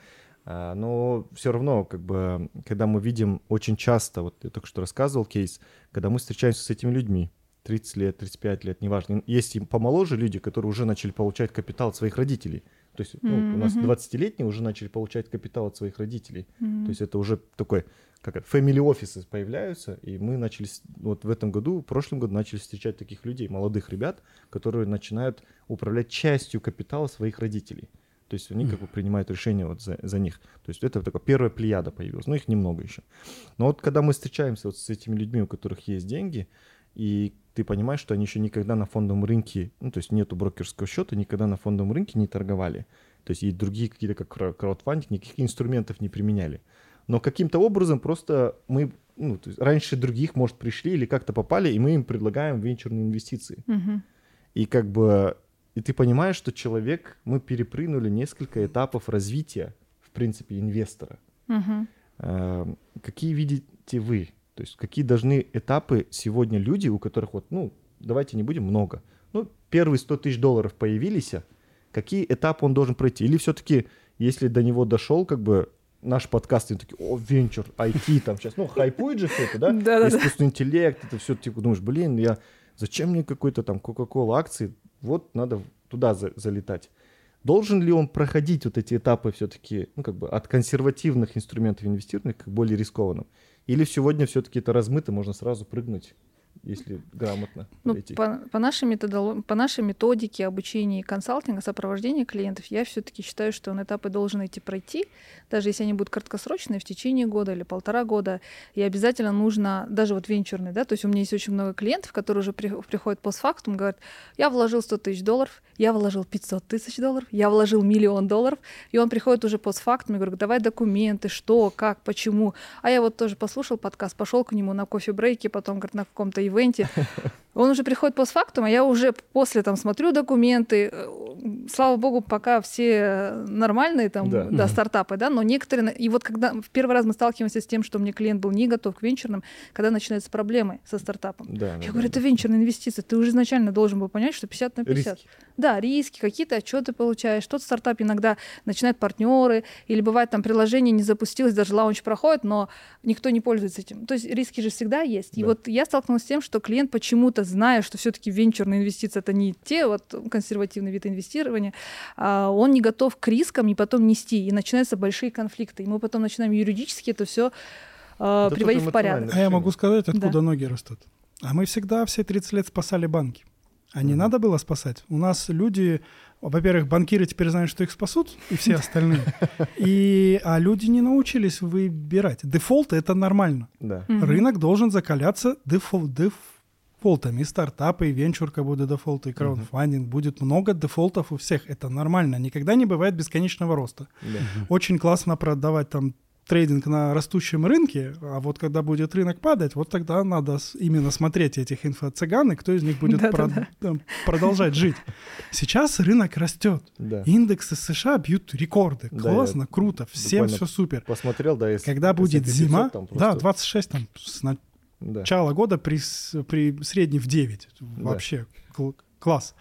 Но все равно, как бы, когда мы видим очень часто, вот я только что рассказывал кейс, когда мы встречаемся с этими людьми, 30 лет, 35 лет, неважно. Есть и помоложе люди, которые уже начали получать капитал от своих родителей. То есть у нас Мгм. 20-летние уже начали получать капитал от своих родителей. Мгм. То есть это уже такой, как это, family offices появляются, и мы начали, вот в этом году, в прошлом году начали встречать таких людей, молодых ребят, которые начинают управлять частью капитала своих родителей. То есть они как бы принимают решения вот за них. То есть это такая первая плеяда появилась, но их немного еще. Но вот когда мы встречаемся вот с этими людьми, у которых есть деньги, и ты понимаешь, что они еще никогда на фондовом рынке, ну, то есть нету брокерского счета, никогда на фондовом рынке не торговали. То есть и другие какие-то, как краудфандинг, никаких инструментов не применяли. Но каким-то образом просто мы, ну, то есть раньше других, может, пришли или как-то попали, и мы им предлагаем венчурные инвестиции. Мгм. И как бы, и ты понимаешь, что человек, мы перепрыгнули несколько этапов развития, в принципе, инвестора. Мгм. Какие видите вы? То есть какие должны этапы сегодня люди, у которых вот, ну, давайте не будем много, ну, первые 100 тысяч долларов появились, какие этапы он должен пройти? Или все-таки, если до него дошел, как бы, наш подкаст, и такие, о, венчур, IT там сейчас, ну, хайпует же все это, да? Да-да-да. Искусственный интеллект, это все, типа, думаешь, блин, зачем мне какой-то там Coca-Cola акции, вот надо туда залетать. Должен ли он проходить вот эти этапы все-таки, ну, как бы от консервативных инструментов инвестирования к более рискованным? Или сегодня все-таки это размыто, можно сразу прыгнуть, если грамотно Ну, подойти? по нашей методике обучения и консалтинга, сопровождения клиентов, я все-таки считаю, что он этапы должен идти пройти, даже если они будут краткосрочные, в течение года или 1,5 года, и обязательно нужно, даже вот венчурный, да, то есть у меня есть очень много клиентов, которые уже приходят постфактум, говорят, я вложил 100 тысяч долларов, я вложил 500 тысяч долларов, я вложил $1 миллион, и он приходит уже постфактум и говорит, давай документы, что, как, почему. А я вот тоже послушал подкаст, пошел к нему на кофе-брейке, потом, говорит, на каком-то ивенте. Он уже приходит постфактум, а я уже после там смотрю документы, слава богу, пока все нормальные там, Да. стартапы, да, но некоторые... И вот когда в первый раз мы сталкиваемся с тем, что мне клиент был не готов к венчурным, когда начинаются проблемы со стартапом. Да, Я говорю, это венчурные инвестиции, ты уже изначально должен был понять, что 50 на 50. Риски. Да, риски, какие-то отчеты получаешь. Тот стартап иногда начинают партнеры, или бывает там приложение не запустилось, даже лаунч проходит, но никто не пользуется этим. То есть риски же всегда есть. И Да. вот я столкнулась с тем, что клиент почему-то, зная, что все-таки венчурные инвестиции это не те вот консервативные виды инвестирования, он не готов к рискам и потом нести. И начинаются большие конфликты. И мы потом начинаем юридически это все Это приводить тоже в порядок. А я могу сказать, откуда Да. ноги растут. А мы всегда все 30 лет спасали банки. А не надо было спасать. У нас люди, во-первых, банкиры теперь знают, что их спасут, и все остальные. А люди не научились выбирать. Дефолт — это нормально. Да. Мгм. Рынок должен закаляться дефолтами. И стартапы, и венчурка будет дефолт, и краудфандинг. Будет много дефолтов у всех. Это нормально. Никогда не бывает бесконечного роста. Да. Очень классно продавать там трейдинг на растущем рынке, а вот когда будет рынок падать, вот тогда надо именно смотреть этих инфо-цыган, и кто из них будет продолжать жить. Сейчас рынок растет. Да. Индексы США бьют рекорды. Да, Классно, круто, всем буквально все супер. Посмотрел, да, если Когда будет S&P зима, 500, там да, просто- 26 там с да. начала года при средней в 9. Вообще класс.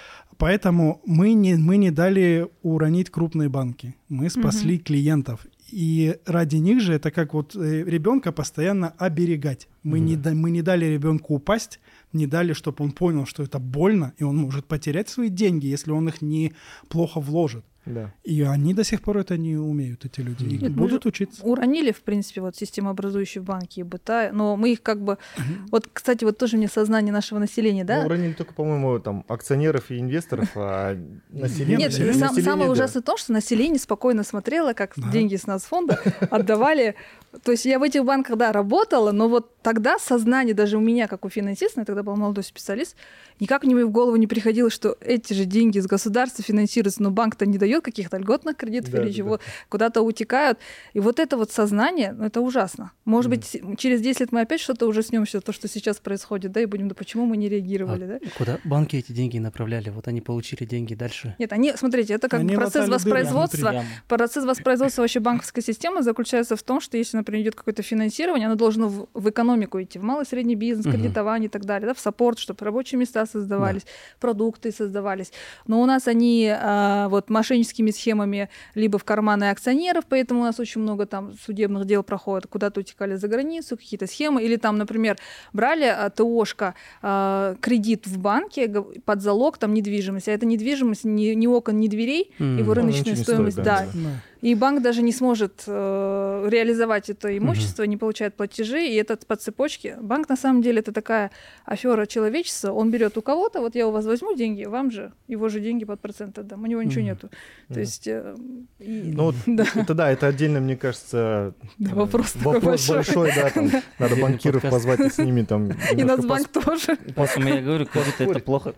Поэтому мы не дали уронить крупные банки. Мы спасли клиентов. И ради них же это как вот ребенка постоянно оберегать. Мы не дали ребенку упасть, не дали, чтобы он понял, что это больно, и он может потерять свои деньги, если он их не плохо вложит. Да. И они до сих пор это не умеют, эти люди. И Нет, мы будут же учиться. Уронили, в принципе, вот системообразующие банки и быта, но мы их как бы... Вот, кстати, вот тоже мне сознание нашего населения, да? Ну, уронили только, по-моему, там акционеров и инвесторов, а население... Нет, население, самое да. ужасное то, что население спокойно смотрело, как Да. деньги с нас фонда отдавали. То есть я в этих банках, да, работала, но вот тогда сознание даже у меня, как у финансиста, я тогда был молодой специалист, никак мне в голову не приходило, что эти же деньги из государства финансируются, но банк-то не дает каких-то льготных кредитов Да, или да, чего, да. куда-то утекают. И вот это вот сознание, ну, это ужасно. Может быть, через 10 лет мы опять что-то уже снем, все то, что сейчас происходит, да, и будем, да почему мы не реагировали, да? Куда банки эти деньги направляли? Вот они получили деньги дальше. Нет, они, смотрите, это как Они процесс латали дыры воспроизводства. Яму. Процесс воспроизводства вообще банковской системы заключается в том, что если, например, идет какое-то финансирование, оно должно в экономику идти, в малый и средний бизнес, кредитование и так далее, да, в саппорт, чтобы рабочие места создавались, продукты создавались. Но у нас они вот мошенническими схемами либо в карманы акционеров, поэтому у нас очень много там судебных дел проходит, куда-то утекали за границу, какие-то схемы, или там, например, брали ТОшка кредит в банке под залог там недвижимости, а эта недвижимость ни окон, ни дверей, его рыночная ничего не стоимость, стоит, да. Да. И банк даже не сможет реализовать это имущество, не получает платежи, и это по цепочке. Банк на самом деле это такая афера человечества. Он берет у кого-то, вот я у вас возьму деньги, вам же его же деньги под процент отдам. У него ничего нету. То есть... Ну, вот это отдельно, мне кажется, Да, вопрос такой большой, да, там надо Отдельный банкиров подкаст. позвать и с ними там... И немножко Нацбанк тоже. Поэтому я говорю, как будто это плохо.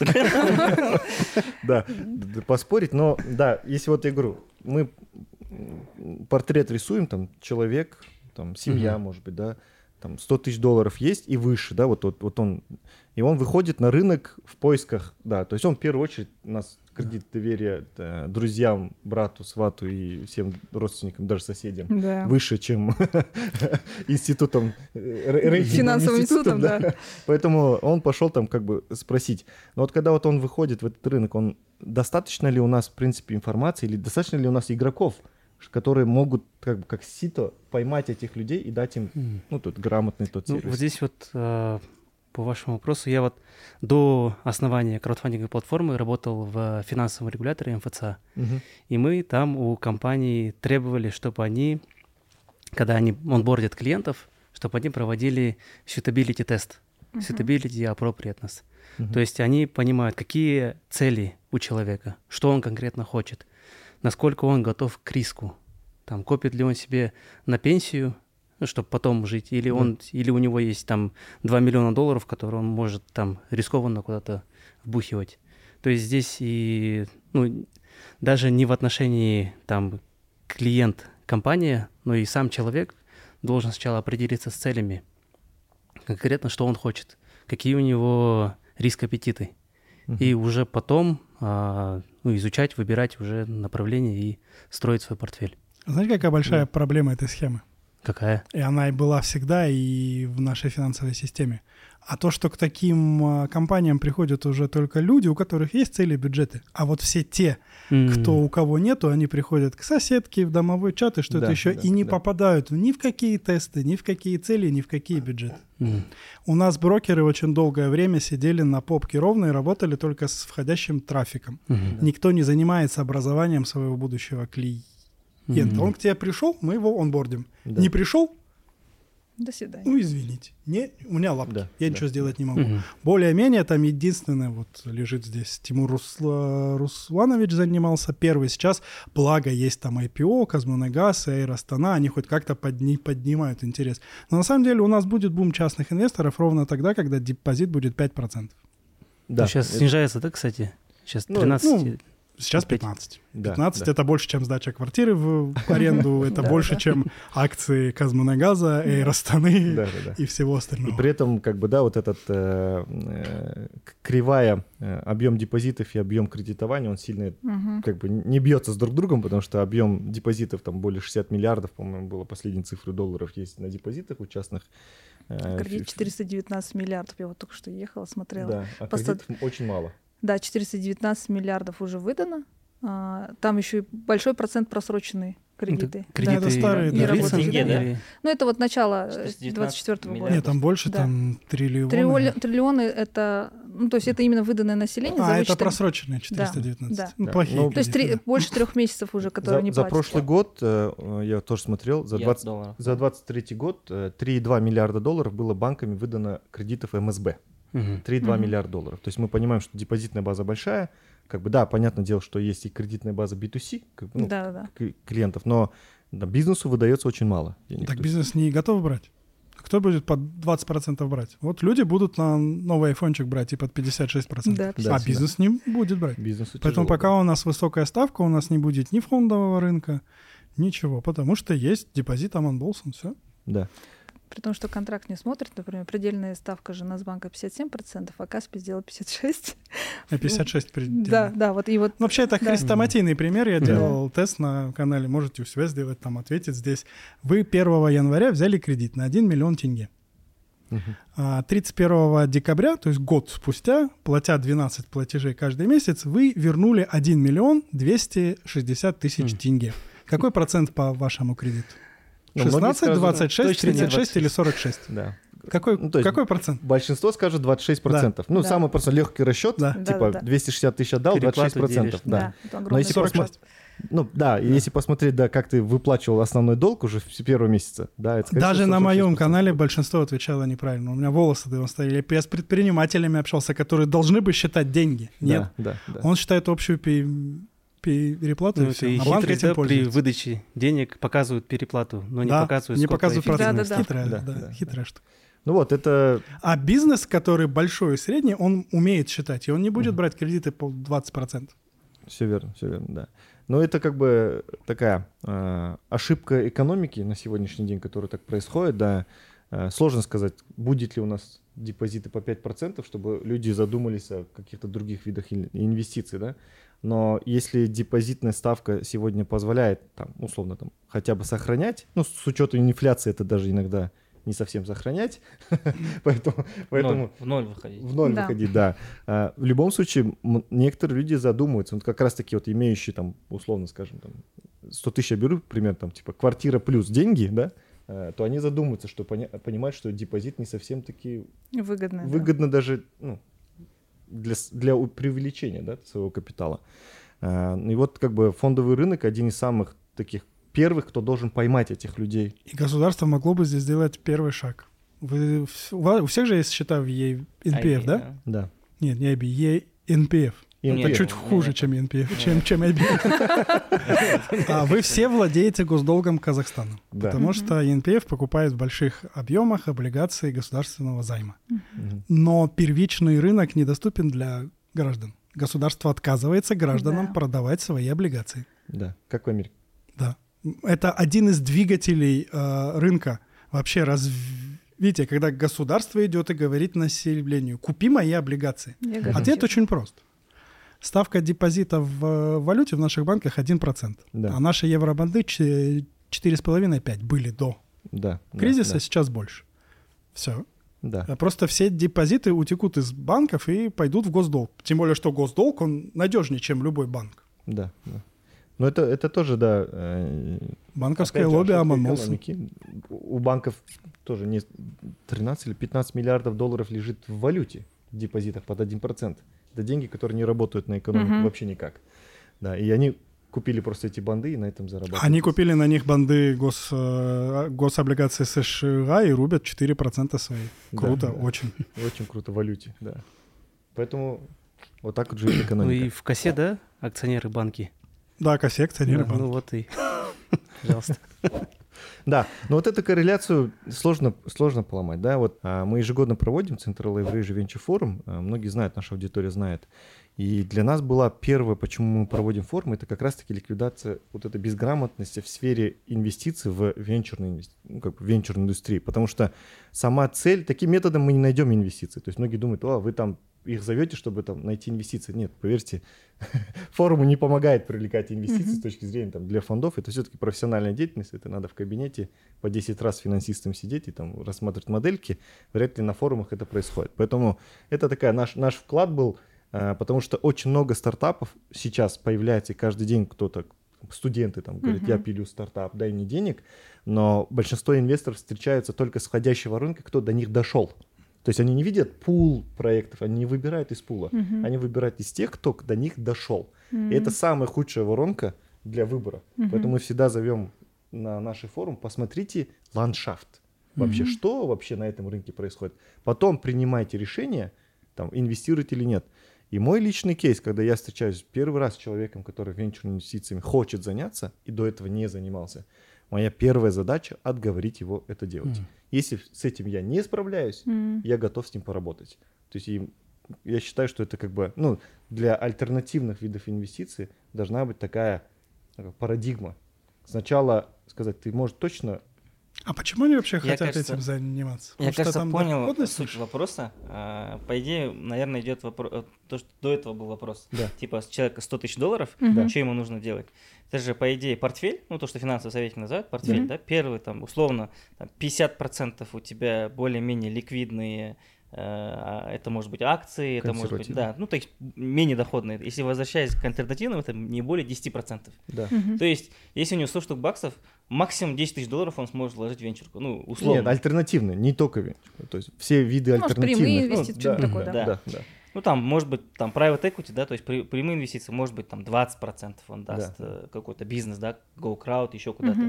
Да, поспорить, но да, если вот я говорю, мы портрет рисуем, там человек, там семья, может быть, да, там 100 тысяч долларов есть и выше, да, вот он, и он выходит на рынок в поисках, да, то есть он в первую очередь у нас кредит доверия друзьям, брату, свату и всем родственникам, даже соседям, Да. выше, чем институтом, рейтинговым Финансовым институтом, да. Поэтому он пошел там как бы спросить. Но вот когда вот он выходит в этот рынок, достаточно ли у нас, в принципе, информации или достаточно ли у нас игроков, которые могут как бы как сито поймать этих людей и дать им, ну, тот грамотный тот Ну, сервис. вот здесь вот по вашему вопросу, я вот до основания краудфандинговой платформы работал в финансовом регуляторе МФЦ, Мгм. и мы там у компаний требовали, чтобы они, когда они онбордят клиентов, чтобы они проводили suitability тест, suitability и appropriateness. Мгм. То есть они понимают, какие цели у человека, что он конкретно хочет, насколько он готов к риску. Там, копит ли он себе на пенсию, ну, чтобы потом жить, или, или у него есть там 2 миллиона долларов, которые он может там рискованно куда-то вбухивать. То есть здесь и, ну, даже не в отношении там клиент-компания, но и сам человек должен сначала определиться с целями, конкретно, что он хочет, какие у него риск-аппетиты. и уже потом изучать, выбирать уже направление и строить свой портфель. Знаете, какая большая проблема этой схемы? Какая? И она и была всегда и в нашей финансовой системе. А то, что к таким компаниям приходят уже только люди, у которых есть цели и бюджеты. А вот все те, у кого нету, они приходят к соседке, в домовой чат и что-то еще, и не попадают ни в какие тесты, ни в какие цели, ни в какие бюджеты. У нас брокеры очень долгое время сидели на попке ровно и работали только с входящим трафиком. Никто не занимается образованием своего будущего клиента. Он к тебе пришел, мы его онбордим. Не пришел? До свидания. Ну, извините. У меня лапки. Я ничего сделать не могу. Мгм. Более-менее там единственное, вот лежит здесь, Тимур Русланович занимался первый. Сейчас, благо, есть там IPO, Казмунайгаз, Эйр Астана, они хоть как-то поднимают интерес. Но на самом деле у нас будет бум частных инвесторов ровно тогда, когда депозит будет 5%. Да, Сейчас это- снижается, да, кстати? Сейчас Ну, 13. Сейчас Опять? 15. Да, 15 да. это больше, чем сдача квартиры в аренду, это Да, больше, да. чем акции Казмунайгаза, Эйр Астаны Да, да, да. и всего И остального. при этом, как бы, да, вот этот кривая объем депозитов и объем кредитования, он сильно Мгм. как бы не бьется с друг другом, потому что объем депозитов там более 60 миллиардов, по-моему, было последние цифры долларов есть на депозитах у частных. Кредит 419 миллиардов. Я вот только что ехала, смотрела. Да, а Посад- кредитов очень мало. Да, 419 миллиардов уже выдано. Там еще и большой процент просроченные кредиты. Кредиты это старые, не да. работают. Деньги, да? или- Ну, это вот начало 419 24 года. миллиардов. Нет, там больше, Да. там триллионы. Триллионы это, ну, то есть это именно выданное население. за Это вычетом- просроченные 419. Да. Ну, Да. плохие Ну, То есть кредиты, да. больше 3 месяцев уже, которые не За платят. прошлый год, я тоже смотрел, за 23 год 3,2 миллиарда долларов было банками выдано кредитов МСБ. Мгм. 3,2 Мгм. миллиарда долларов. То есть мы понимаем, что депозитная база большая. Как бы, да, понятное дело, что есть и кредитная база B2C, как бы, ну, Да. клиентов, но да, бизнесу выдается очень мало денег. Так То есть- бизнес не готов брать. Кто будет под 20% брать? Вот люди будут на новый айфончик брать и под 56%. Да, Да, А бизнес не будет брать. бизнесу Поэтому тяжело, пока да. у нас высокая ставка, у нас не будет ни фондового рынка, ничего, потому что есть депозит Аман Болсон, все. Да. При том, что контракт не смотрит, например, предельная ставка же Нацбанка 57%, а Каспий сделал 56%. А 56 предельно. Да, вот и вот. Ну, вообще, это Да. хрестоматийный пример. Я Да. делал тест на канале, можете у себя сделать, там ответить здесь. Вы 1 января взяли кредит на 1 миллион тенге. Мгм. А 31 декабря, то есть год спустя, платя 12 платежей каждый месяц, вы вернули 1 миллион 260 тысяч тенге. Какой процент по вашему кредиту? Ну, многие 16, скажут, 26, точно не 36 или 46? Да. Какой, Ну, то есть какой процент? Большинство скажет 26%. Ну, Да. самый просто легкий расчет, Да. типа Да. 260 тысяч отдал, Переплату 26%. делишь. Да. Это Но огромный если процент. посмотреть, ну да, и если посмотреть, да, как ты выплачивал основной долг уже в первого месяца, да, это, конечно, Даже на моем 46%. канале большинство отвечало неправильно. У меня волосы дымом стояли. Я с предпринимателями общался, которые должны бы считать деньги. Нет. Да, да. Он считает общую переплату, Ну, и это все. и А банк хитрость, этим да, при пользуется. выдаче денег показывают переплату, но не Да, показывают, не сколько показывают эффективно. процент. Да. Хитрая, Да, да, да. хитрая штука. Ну вот, это... А бизнес, который большой и средний, он умеет считать, и он не будет брать кредиты по 20%. Все верно, да. Но это как бы такая ошибка экономики на сегодняшний день, которая так происходит, да. Сложно сказать, будет ли у нас депозиты по 5%, чтобы люди задумались о каких-то других видах инвестиций, да. Но если депозитная ставка сегодня позволяет, там, условно, там, хотя бы сохранять, ну, с учетом инфляции это даже иногда не совсем сохранять, поэтому В ноль выходить. в ноль Да. выходить, да. В любом случае, некоторые люди задумываются, вот как раз-таки вот имеющие там, условно скажем, там, 100 тысяч я беру, примерно там, типа, квартира плюс деньги, да, то они задумаются, что понимают, что депозит не совсем таки Выгодно. да. выгодно даже, ну, для привлечения, да, своего капитала. И вот как бы фондовый рынок один из самых таких первых, кто должен поймать этих людей. И государство могло бы здесь сделать первый шаг. У всех же есть счета в ENPF, да? Да. Нет, не IB, ENPF. И Нет, Это NPF. чуть хуже, чем ENPF, чем IB. А вы все владеете госдолгом Казахстана. Да. Потому что ENPF покупает в больших объемах облигации государственного займа. Мгм. Но первичный рынок недоступен для граждан. Государство отказывается гражданам Да. продавать свои облигации. Да, как в Америке. Да. Это один из двигателей рынка. Вообще Видите, когда государство идет и говорит населению, купи мои облигации. Я готов. Ответ очень прост. Ставка депозита в валюте в наших банках 1%. Да. А наши евробанды 4,5-5 были до Да. кризиса, Да. сейчас больше. Все. Да. Просто все депозиты утекут из банков и пойдут в госдолг. Тем более, что госдолг, он надежнее, чем любой банк. Да. Но это тоже, да. Банковское опять же, лобби ошибка обманулся. экономики. У банков тоже не 13 или 15 миллиардов долларов лежит в валюте, в депозитах под 1%. Это деньги, которые не работают на экономику Мгм. вообще никак. Да, и они купили просто эти банды и на этом зарабатывают. Они купили на них банды гособлигации США и рубят 4% свои. Да, Круто, да. очень. Очень круто в валюте, да. Поэтому вот так вот живет Ну экономика. и в косе, да, акционеры банки? Да, косе акционеры банка. Ну вот и, пожалуйста. Да, но вот эту корреляцию сложно поломать, да, вот мы ежегодно проводим Central Asia Venture Forum, многие знают, наша аудитория знает, и для нас была первая, почему мы проводим форум, это как раз-таки ликвидация вот этой безграмотности в сфере инвестиций в венчурную индустрию, потому что сама цель, таким методом мы не найдем инвестиции, то есть многие думают, вы там их зовете, чтобы там найти инвестиции. Нет, поверьте, форуму не помогает привлекать инвестиции с точки зрения там, для фондов. Это все-таки профессиональная деятельность. Это надо в кабинете по 10 раз с финансистом сидеть и там рассматривать модельки. Вряд ли на форумах это происходит. Поэтому это такая наш вклад был, потому что очень много стартапов сейчас появляется, и каждый день кто-то, студенты там говорят, я пилю стартап, дай мне денег. Но большинство инвесторов встречаются только с входящего рынка, кто до них дошел. То есть они не видят пул проектов, они не выбирают из пула, они выбирают из тех, кто до них дошел. И это самая худшая воронка для выбора. Поэтому мы всегда зовем на наш форум, посмотрите ландшафт. Вообще, что вообще на этом рынке происходит. Потом принимайте решение, там, инвестировать или нет. И мой личный кейс, когда я встречаюсь первый раз с человеком, который венчурными инвестициями хочет заняться и до этого не занимался, моя первая задача — отговорить его это делать. Если с этим я не справляюсь, я готов с ним поработать. То есть я считаю, что это как бы, для альтернативных видов инвестиций должна быть такая парадигма. Сначала сказать, ты, может, точно... А почему они вообще хотят кажется, этим заниматься? Я, Потому что кажется, там понял доходность суть выше? вопроса. По идее, наверное, идет вопрос, то, что до этого был вопрос. Да. Типа, с человека $100 тысяч, Мгм. что ему нужно делать? Это же, по идее, портфель, то, что финансовый советник называют портфель, да? Первый, там, условно, 50% у тебя более-менее ликвидные, это может быть акции, это может быть, Консервативные. то есть менее доходные. Если возвращаясь к альтернативным, это не более 10%. Да. То есть, если у него 100 штук баксов, максимум $10 тысяч он сможет вложить в венчурку, условно. Нет, альтернативные, не только венчур. То есть все виды Может, альтернативных. прямые инвестиции, что-то такое, да. Да. Там, может быть, там private equity, да, то есть прямые инвестиции, может быть, там 20% он даст какой-то бизнес, да, GoCrowd, еще куда-то.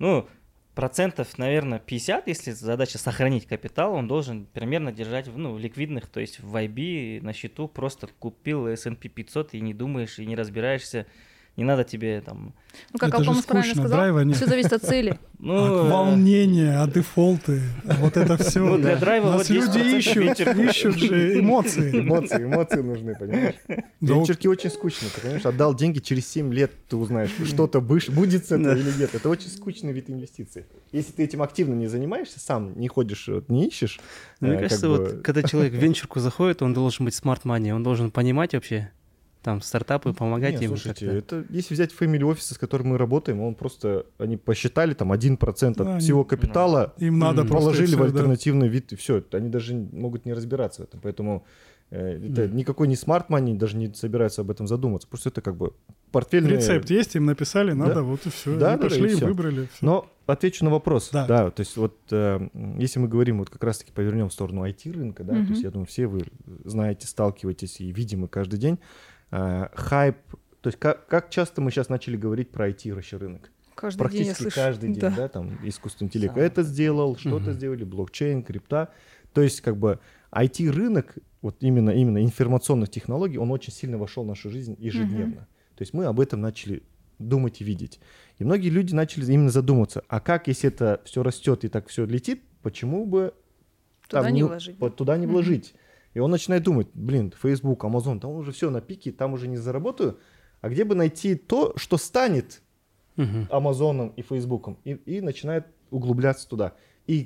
Процентов, наверное, 50, если задача сохранить капитал, он должен примерно держать в ликвидных, то есть в IB на счету просто купил S&P 500 и не думаешь, и не разбираешься, не надо тебе там... Как Это же Алтамас правильно скучно, сказал, драйва нет. все зависит от цели. От волнения, от дефолты, вот это все. для драйва Нас вот 10% люди ищут же эмоции. Эмоции нужны, понимаешь? Венчурки очень скучно, ты понимаешь? Отдал деньги, через 7 лет ты узнаешь, что-то будет с этого или нет. Это очень скучный вид инвестиций. Если ты этим активно не занимаешься, сам не ходишь, не ищешь. Мне кажется, когда человек в венчурку заходит, он должен быть smart money, он должен понимать вообще там стартапы, помогать Нет, им. слушайте, как-то. это если взять family office, с которым мы работаем, они посчитали там 1% Да, от всего капитала, Им надо просто положили всё, в да. альтернативный вид, и все. Они даже могут не разбираться в этом. Поэтому это никакой не smart money, даже не собираются об этом задуматься. Просто это как бы портфельный... Рецепт есть, им написали, надо, вот и все. Да, Они да, пошли и и всё. выбрали. всё. Но отвечу на вопрос. Да. Да, то есть вот если мы говорим, вот как раз-таки повернем в сторону IT-рынка, да, то есть я думаю, все вы знаете, сталкиваетесь и видим и каждый день. Хайп, то есть как часто мы сейчас начали говорить про IT рынок? Каждый день я Практически слышу. каждый день, да, там искусственный интеллект это сделал, что-то сделали, блокчейн, крипта. То есть как бы IT-рынок, вот именно информационных технологий, он очень сильно вошел в нашу жизнь ежедневно. То есть мы об этом начали думать и видеть. И многие люди начали именно задумываться, а как, если это все растет и так все летит, почему бы Туда там не вложить. вот туда не вложить? И он начинает думать, Facebook, Amazon, там уже все на пике, там уже не заработаю, а где бы найти то, что станет Амазоном и Фейсбуком, и начинает углубляться туда. И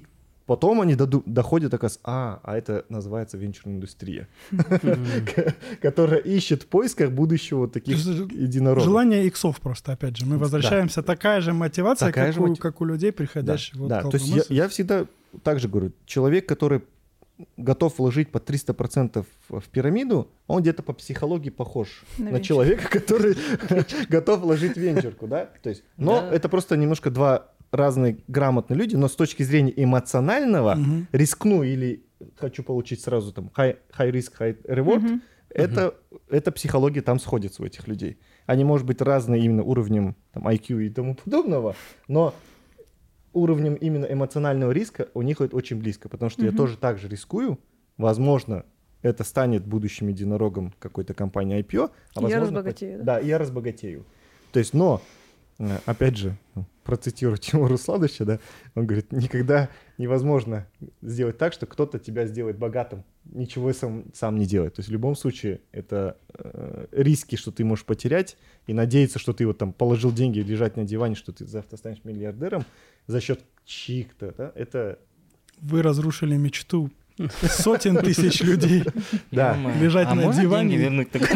Потом они доходят, оказывается, а это называется венчурная индустрия, которая ищет в поисках будущего вот таких единорогов. Желание иксов просто, опять же. Мы возвращаемся. Такая же мотивация, как у людей, приходящих в Да, то есть я всегда также говорю, человек, который готов вложить по 300% в пирамиду, он где-то по психологии похож на человека, который готов вложить в венчурку, да? То есть, но это просто немножко два разные грамотные люди, но с точки зрения эмоционального, рискну или хочу получить сразу там high risk, high reward, это психология там сходится у этих людей. Они, может быть, разные именно уровнем там, IQ и тому подобного, но уровнем именно эмоционального риска у них очень близко, потому что я тоже так же рискую, возможно, это станет будущим единорогом какой-то компании IPO, а возможно, я разбогатею. Да, я разбогатею. То есть, но, опять же, процитирую Тимура Руслановича, да, он говорит, никогда невозможно сделать так, что кто-то тебя сделает богатым, ничего сам не делает. То есть в любом случае это риски, что ты можешь потерять, и надеяться, что ты вот там положил деньги лежать на диване, что ты завтра станешь миллиардером за счет чьих-то, да, это... Вы разрушили мечту сотен тысяч людей. Да. Лежать на можно диване. деньги вернуть такой?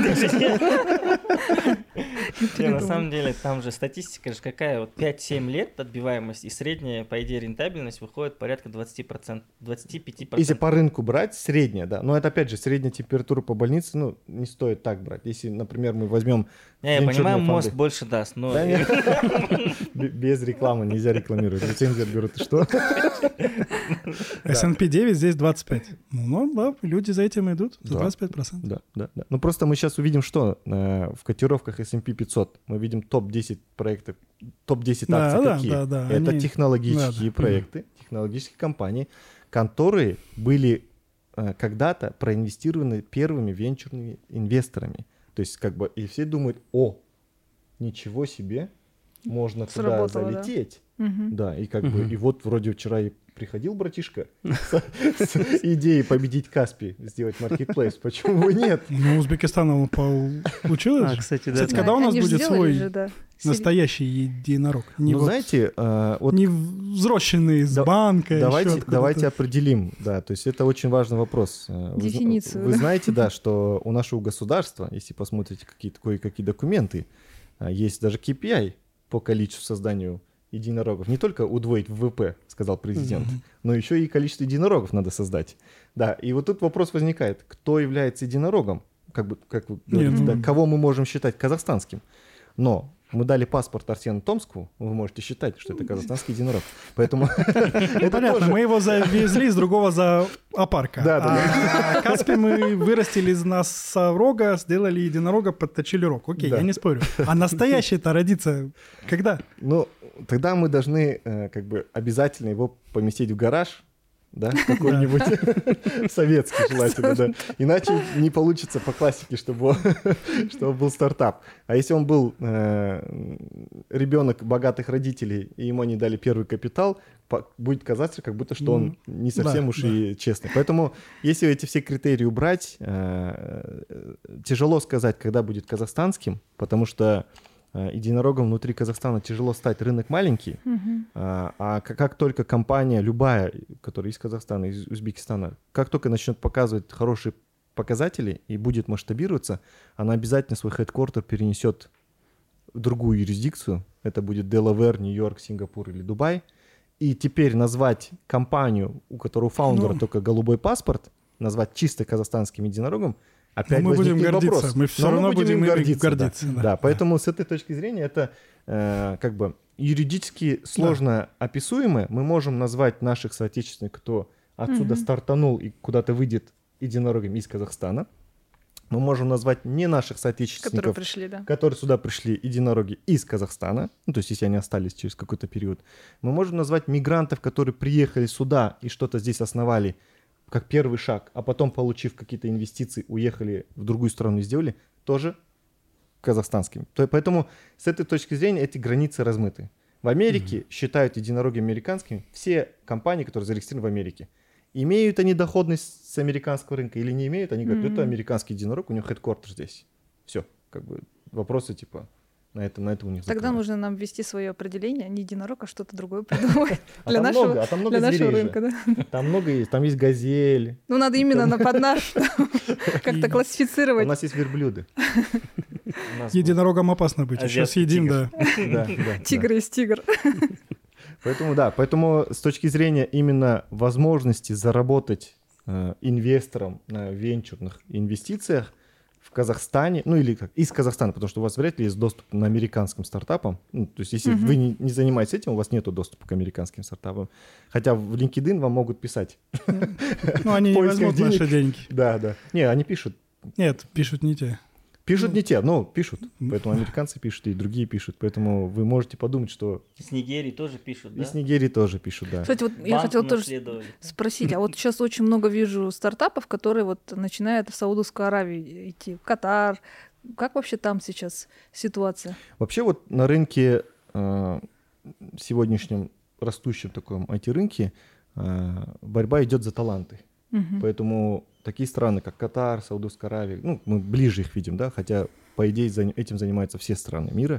На самом деле, там же статистика же какая, вот 5-7 лет отбиваемость, и средняя, по идее, рентабельность выходит порядка 20%, 25%. Если по рынку брать, средняя, да, но это, опять же, средняя температура по больнице, ну, не стоит так брать. Если, например, мы возьмем... Я понимаю, мост больше даст, но... Без рекламы нельзя рекламировать. Лицензию берут, и что? S&P 9, здесь 25. Ну, да, люди за этим идут, за 25%. Да. Ну, просто мы сейчас увидим, что в котировках S&P 500 мы видим топ-10 проектов, топ-10 акций какие? Это технологические проекты, технологические компании, которые были когда-то проинвестированы первыми венчурными инвесторами. То есть как бы и все думают, ничего себе, можно туда залететь. Да, и как бы, и вот вроде вчера и приходил братишка с идеей победить Каспий, сделать маркетплейс. Почему бы нет? Ну, Узбекистан он получилось. Кстати, да. Когда у нас будет свой настоящий единорог? Ну, знаете, не взросленный из банка. Давайте определим, да, то есть это очень важный вопрос. Дефиницию. Вы знаете, да, что у нашего государства, если посмотрите кое-какие документы, есть даже KPI по количеству созданию единорогов. Не только удвоить ВВП, сказал президент, но еще и количество единорогов надо создать. Да, и вот тут вопрос возникает, кто является единорогом? Как вы говорите, да, кого мы можем считать казахстанским? Но мы дали паспорт Арсену Томску, вы можете считать, что это казахстанский единорог. Поэтому... Понятно, мы его завезли из другого зоопарка. А Каспий мы вырастили из носорога, сделали единорога, подточили рог. Окей, я не спорю. А настоящий-то родится когда? Ну, тогда мы должны как бы обязательно его поместить в гараж, да, какой-нибудь советский желательно, да. Иначе не получится по классике, чтобы был стартап. А если он был ребенок богатых родителей, и ему они дали первый капитал, будет казаться, как будто что он не совсем уж и честный. Поэтому, если эти все критерии убрать, тяжело сказать, когда будет казахстанским, потому что единорогом внутри Казахстана тяжело стать, рынок маленький, а как только компания, любая, которая из Казахстана, из Узбекистана, как только начнет показывать хорошие показатели и будет масштабироваться, она обязательно свой хедквартер перенесет в другую юрисдикцию, это будет Делавэр, Нью-Йорк, Сингапур или Дубай, и теперь назвать компанию, у которой у фаундера только голубой паспорт, назвать чисто казахстанским единорогом, опять мы будем гордиться, вопрос. Мы все равно будем гордиться. Да, поэтому с этой точки зрения это как бы юридически сложно описуемо. Мы можем назвать наших соотечественников, кто отсюда стартанул и куда-то выйдет единорогами из Казахстана. Мы можем назвать не наших соотечественников, которые сюда пришли, единороги из Казахстана, ну, то есть если они остались через какой-то период. Мы можем назвать мигрантов, которые приехали сюда и что-то здесь основали, как первый шаг, а потом, получив какие-то инвестиции, уехали в другую страну и сделали, тоже казахстанским. Поэтому с этой точки зрения эти границы размыты. В Америке считают единороги американскими все компании, которые зарегистрированы в Америке. Имеют они доходность с американского рынка или не имеют, они говорят, это американский единорог, у него хедквартер здесь. Все, как бы вопросы типа На это у них Тогда закрывают. нужно нам ввести свое определение, не единорог, а что-то другое придумать А для там нашего, много, а там много для нашего зверей же. рынка. Да? Там много есть. Там есть газель. Ну, надо именно под наш как-то У классифицировать. нас есть верблюды. У нас Единорогам опасно быть. Еще Азиатский съедим, тигр. да. Да. Тигр есть тигр. Поэтому с точки зрения именно возможности заработать инвесторам на венчурных инвестициях в Казахстане, ну или как, из Казахстана, потому что у вас вряд ли есть доступ на американским стартапам. Ну, то есть если вы не занимаетесь этим, у вас нет доступа к американским стартапам. Хотя в LinkedIn вам могут писать. Ну, они не Поисках возьмут наши деньги. Да. Не, они пишут. Нет, пишут не те. Пишут не те, но пишут. Поэтому американцы пишут и другие пишут. Поэтому вы можете подумать, что С Нигерии тоже пишут, и да? с Нигерии тоже пишут, да. Кстати, вот я Банк хотела тоже унаследовали. спросить, а вот сейчас очень много вижу стартапов, которые вот начинают в Саудовскую Аравию идти, в Катар. Как вообще там сейчас ситуация? Вообще вот на рынке, сегодняшнем растущем таком IT-рынке, борьба идет за таланты. Мгм. Поэтому такие страны, как Катар, Саудовская Аравия, ну, мы ближе их видим, да, хотя, по идее, этим занимаются все страны мира.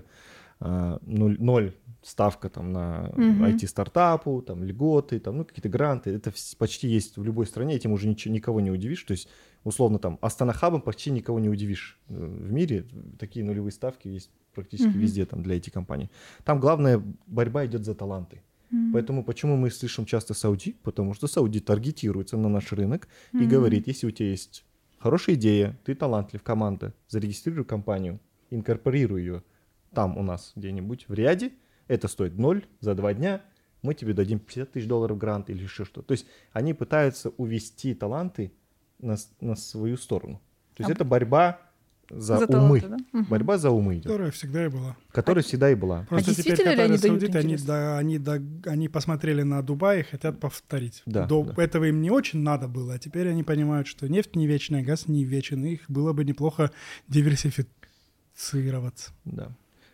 Ноль ставка там на IT-стартапу, там льготы, там, ну, какие-то гранты. Это почти есть в любой стране, этим уже никого не удивишь. То есть, условно, там, Астана Хабом почти никого не удивишь в мире. Такие нулевые ставки есть практически везде там, для IT-компаний. Там главная борьба идет за таланты. Поэтому почему мы слышим часто Сауди? Потому что Сауди таргетируется на наш рынок и говорит, если у тебя есть хорошая идея, ты талантлив, команда, зарегистрируй компанию, инкорпорируй ее там у нас где-нибудь в Риаде, это стоит 0 за 2 дня, мы тебе дадим $50 000 грант или еще что-то. То есть они пытаются увести таланты на свою сторону. То есть это борьба за умы. таланты, да? Мгм. Борьба за умы идет, Которая всегда и была. которая всегда и была. Просто теперь действительно ли они Катар и дают Саудиты, интерес? они посмотрели на Дубай и хотят повторить. Да, До да. этого им не очень надо было, а теперь они понимают, что нефть не вечная, газ не вечен, и их было бы неплохо диверсифицироваться. Да.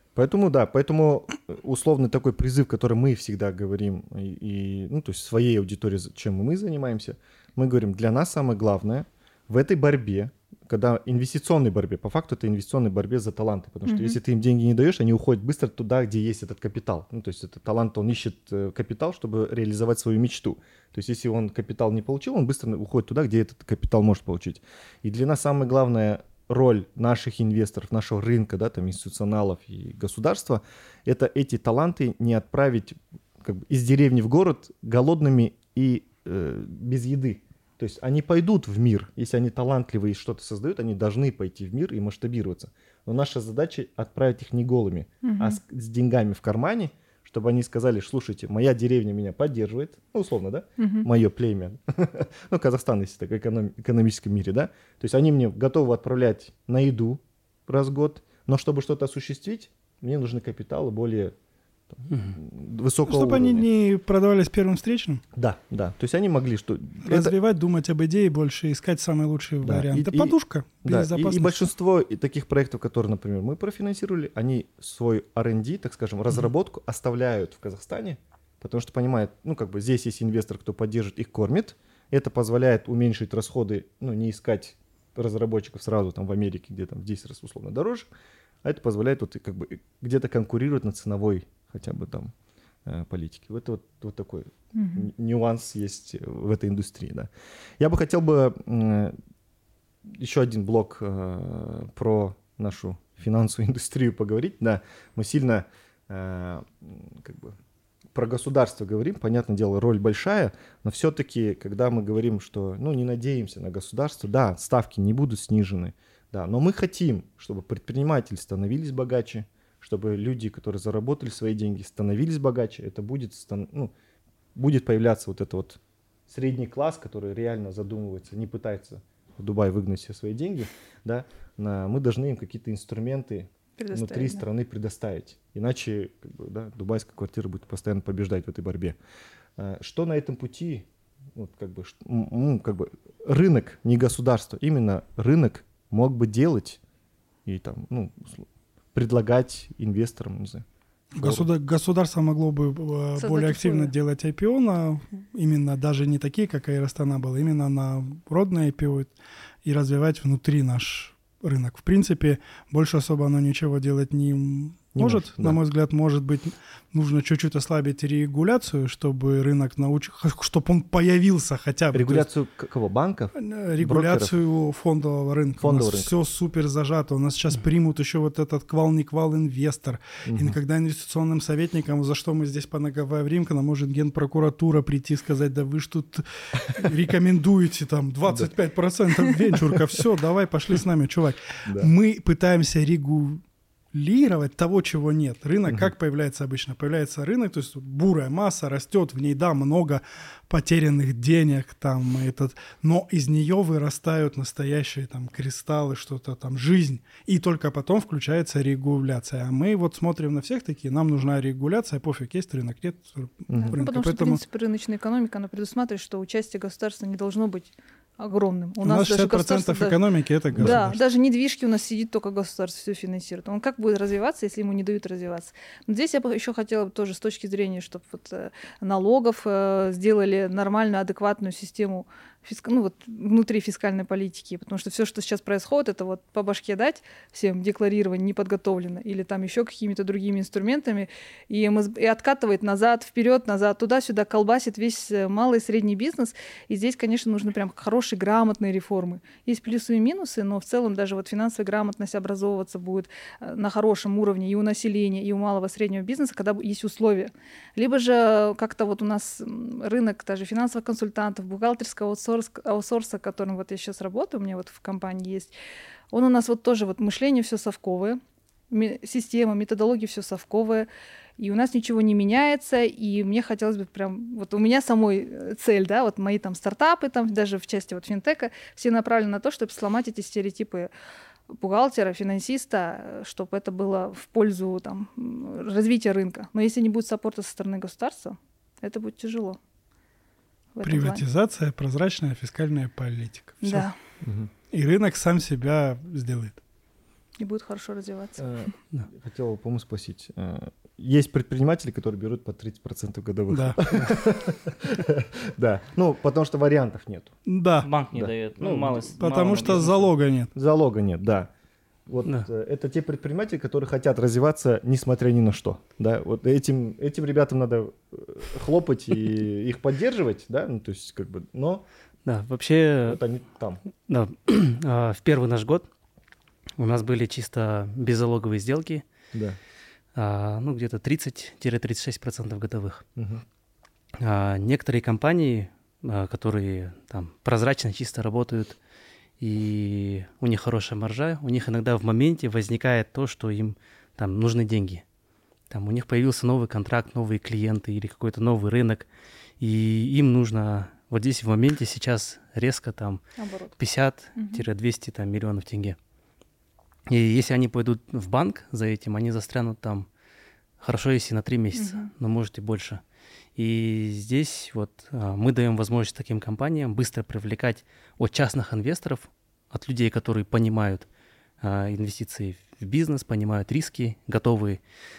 Поэтому условный такой призыв, который мы всегда говорим, ну, то есть своей аудитории, чем мы занимаемся, мы говорим, для нас самое главное в этой борьбе, когда инвестиционной борьбе, по факту это инвестиционной борьбе за таланты, потому что если ты им деньги не даешь, они уходят быстро туда, где есть этот капитал. Ну, то есть это талант, он ищет капитал, чтобы реализовать свою мечту. То есть если он капитал не получил, он быстро уходит туда, где этот капитал может получить. И для нас самое главное роль наших инвесторов, нашего рынка, да, там институционалов и государства, это эти таланты не отправить как бы из деревни в город голодными и без еды. То есть они пойдут в мир, если они талантливые и что-то создают, они должны пойти в мир и масштабироваться. Но наша задача отправить их не голыми, а с деньгами в кармане, чтобы они сказали, слушайте, моя деревня меня поддерживает, ну, условно, да, мое племя, ну, Казахстан, если так, в экономическом мире, да, то есть они мне готовы отправлять на еду раз в год, но чтобы что-то осуществить, мне нужны капиталы более высокого Чтобы уровня. они не продавались первым встречным, Да. То есть они могли, что... развивать, думать об идее, больше искать самый лучший Да, вариант. и- Это и- подушка Да, безопасности. и большинство таких проектов, которые, например, мы профинансировали, они свой R&D, так скажем, разработку оставляют в Казахстане, потому что понимают, ну, как бы здесь есть инвестор, кто поддержит, их кормит. Это позволяет уменьшить расходы, ну, не искать разработчиков сразу там в Америке, где там в 10 раз условно дороже, а это позволяет вот как бы где-то конкурировать на ценовой хотя бы там политике. Это вот такой нюанс есть в этой индустрии, да. Я бы хотел бы еще один блок про нашу финансовую индустрию поговорить. Да, мы сильно как бы про государство говорим, понятное дело, роль большая, но все-таки, когда мы говорим, что, ну, не надеемся на государство, да, ставки не будут снижены, да, но мы хотим, чтобы предприниматели становились богаче, чтобы люди, которые заработали свои деньги, становились богаче. Это будет появляться вот этот вот средний класс, который реально задумывается, не пытается в Дубай выгнать все свои деньги, да, мы должны им какие-то инструменты внутри страны предоставить. Иначе как бы, да, дубайская квартира будет постоянно побеждать в этой борьбе. Что на этом пути? Вот, как бы рынок, не государство, именно рынок мог бы делать и там, ну, предлагать инвесторам, не знаю. Государство могло бы более активно делать IPO, именно даже не такие, как Аэростана была, именно на родное IPO и развивать внутри наш рынок. В принципе, больше особо оно ничего делать не Не может, на да. мой взгляд, может быть, нужно чуть-чуть ослабить регуляцию, чтобы рынок чтобы он появился хотя бы. Регуляцию кого? Банков? Регуляцию фондового рынка. Фондового у нас рынка. все супер зажато. У нас сейчас примут еще вот этот квал-не квал-инвестор. И когда инвестиционным советникам, за что мы здесь понаговорим, к нам может генпрокуратура прийти и сказать, да вы ж тут рекомендуете там 25% венчурка, все, давай, пошли с нами, чувак. Да. Мы пытаемся регулировать того, чего нет. Рынок как появляется обычно? Появляется рынок, то есть бурая масса растет, в ней, да, много потерянных денег, там, но из нее вырастают настоящие там кристаллы, что-то там, жизнь, и только потом включается регуляция. А мы вот смотрим на всех такие, нам нужна регуляция, пофиг, есть рынок, нет рынка. Ну, потому что, в принципе, рыночная экономика, она предусматривает, что участие государства не должно быть огромным. У нас даже 60% экономики — это государство. Да, даже недвижки у нас сидит только государство, все финансирует. Он как будет развиваться, если ему не дают развиваться? Но здесь я бы еще хотела тоже с точки зрения, чтобы вот налогов сделали нормальную, адекватную систему внутри фискальной политики, потому что все, что сейчас происходит, это вот по башке дать всем декларирование неподготовлено или там еще какими-то другими инструментами, и откатывает назад, вперед, назад, туда-сюда, колбасит весь малый и средний бизнес. И здесь, конечно, нужны прям хорошие, грамотные реформы. Есть плюсы и минусы, но в целом даже вот финансовая грамотность образовываться будет на хорошем уровне и у населения, и у малого и среднего бизнеса, когда есть условия. Либо же как-то вот у нас рынок даже финансовых консультантов, бухгалтерского аутсорса, которым вот я сейчас работаю, у меня вот в компании есть, он у нас вот тоже вот мышление все совковое, система, методология все совковая, и у нас ничего не меняется, и мне хотелось бы прям, вот у меня самой цель, да, вот мои там стартапы, там даже в части вот финтека, все направлены на то, чтобы сломать эти стереотипы бухгалтера, финансиста, чтобы это было в пользу там развития рынка. Но если не будет саппорта со стороны государства, это будет тяжело. Приватизация, прозрачная фискальная политика. Всё. Да. И рынок сам себя сделает. И будет хорошо развиваться. Хотел, по-моему, спросить. Есть предприниматели, которые берут по 30% годовых. Да. Да. Ну, потому что вариантов нет. Да. Банк не Да. дает. Ну, Мало Потому что бизнеса. залога нет. Залога нет, да. Вот Да. это те предприниматели, которые хотят развиваться, несмотря ни на что. Да? Вот этим ребятам надо хлопать и их поддерживать, да, ну, то есть как бы, но Да, вообще, вот они там. да, в первый наш год у нас были чисто беззалоговые сделки, Да. ну, где-то 30-36% годовых. Мгм. Некоторые компании, которые там прозрачно, чисто работают, и у них хорошая маржа, у них иногда в моменте возникает то, что им там нужны деньги. Там у них появился новый контракт, новые клиенты или какой-то новый рынок, и им нужно вот здесь в моменте сейчас резко там Наоборот. 50-200 там, миллионов тенге. И если они пойдут в банк за этим, они застрянут там, хорошо, если на 3 месяца, но может и больше. И здесь вот мы даем возможность таким компаниям быстро привлекать от частных инвесторов, от людей, которые понимают инвестиции в бизнес, понимают риски, готовы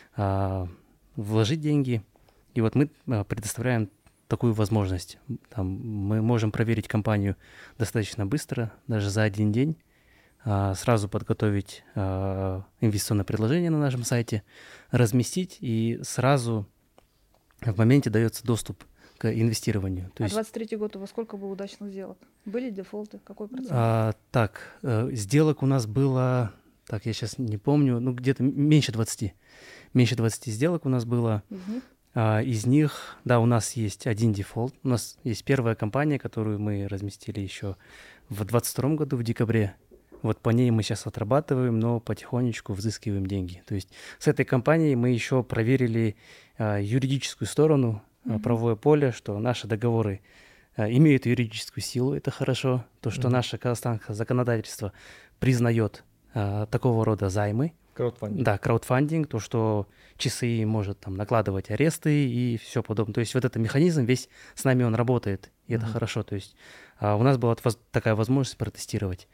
вложить деньги. И вот мы предоставляем такую возможность. Там мы можем проверить компанию достаточно быстро, даже за один день, сразу подготовить инвестиционное предложение на нашем сайте, разместить, и сразу в моменте дается доступ к инвестированию. То есть, 23-й год у вас сколько было удачных сделок? Были дефолты? Какой процент? сделок у нас было, так, я сейчас не помню, ну где-то меньше 20. Меньше 20 сделок у нас было. Из них? Из них, да, у нас есть один дефолт. У нас есть первая компания, которую мы разместили еще в 2022 году, в декабре. Вот по ней мы сейчас отрабатываем, но потихонечку взыскиваем деньги. То есть с этой компанией мы еще проверили юридическую сторону, правовое поле, что наши договоры имеют юридическую силу, это хорошо. То, что наше казахстанское законодательство признает такого рода займы. Краудфандинг. Да, краудфандинг, то, что ЧСИ может там накладывать аресты и все подобное. То есть вот этот механизм весь с нами он работает, и это хорошо. То есть у нас была такая возможность протестировать.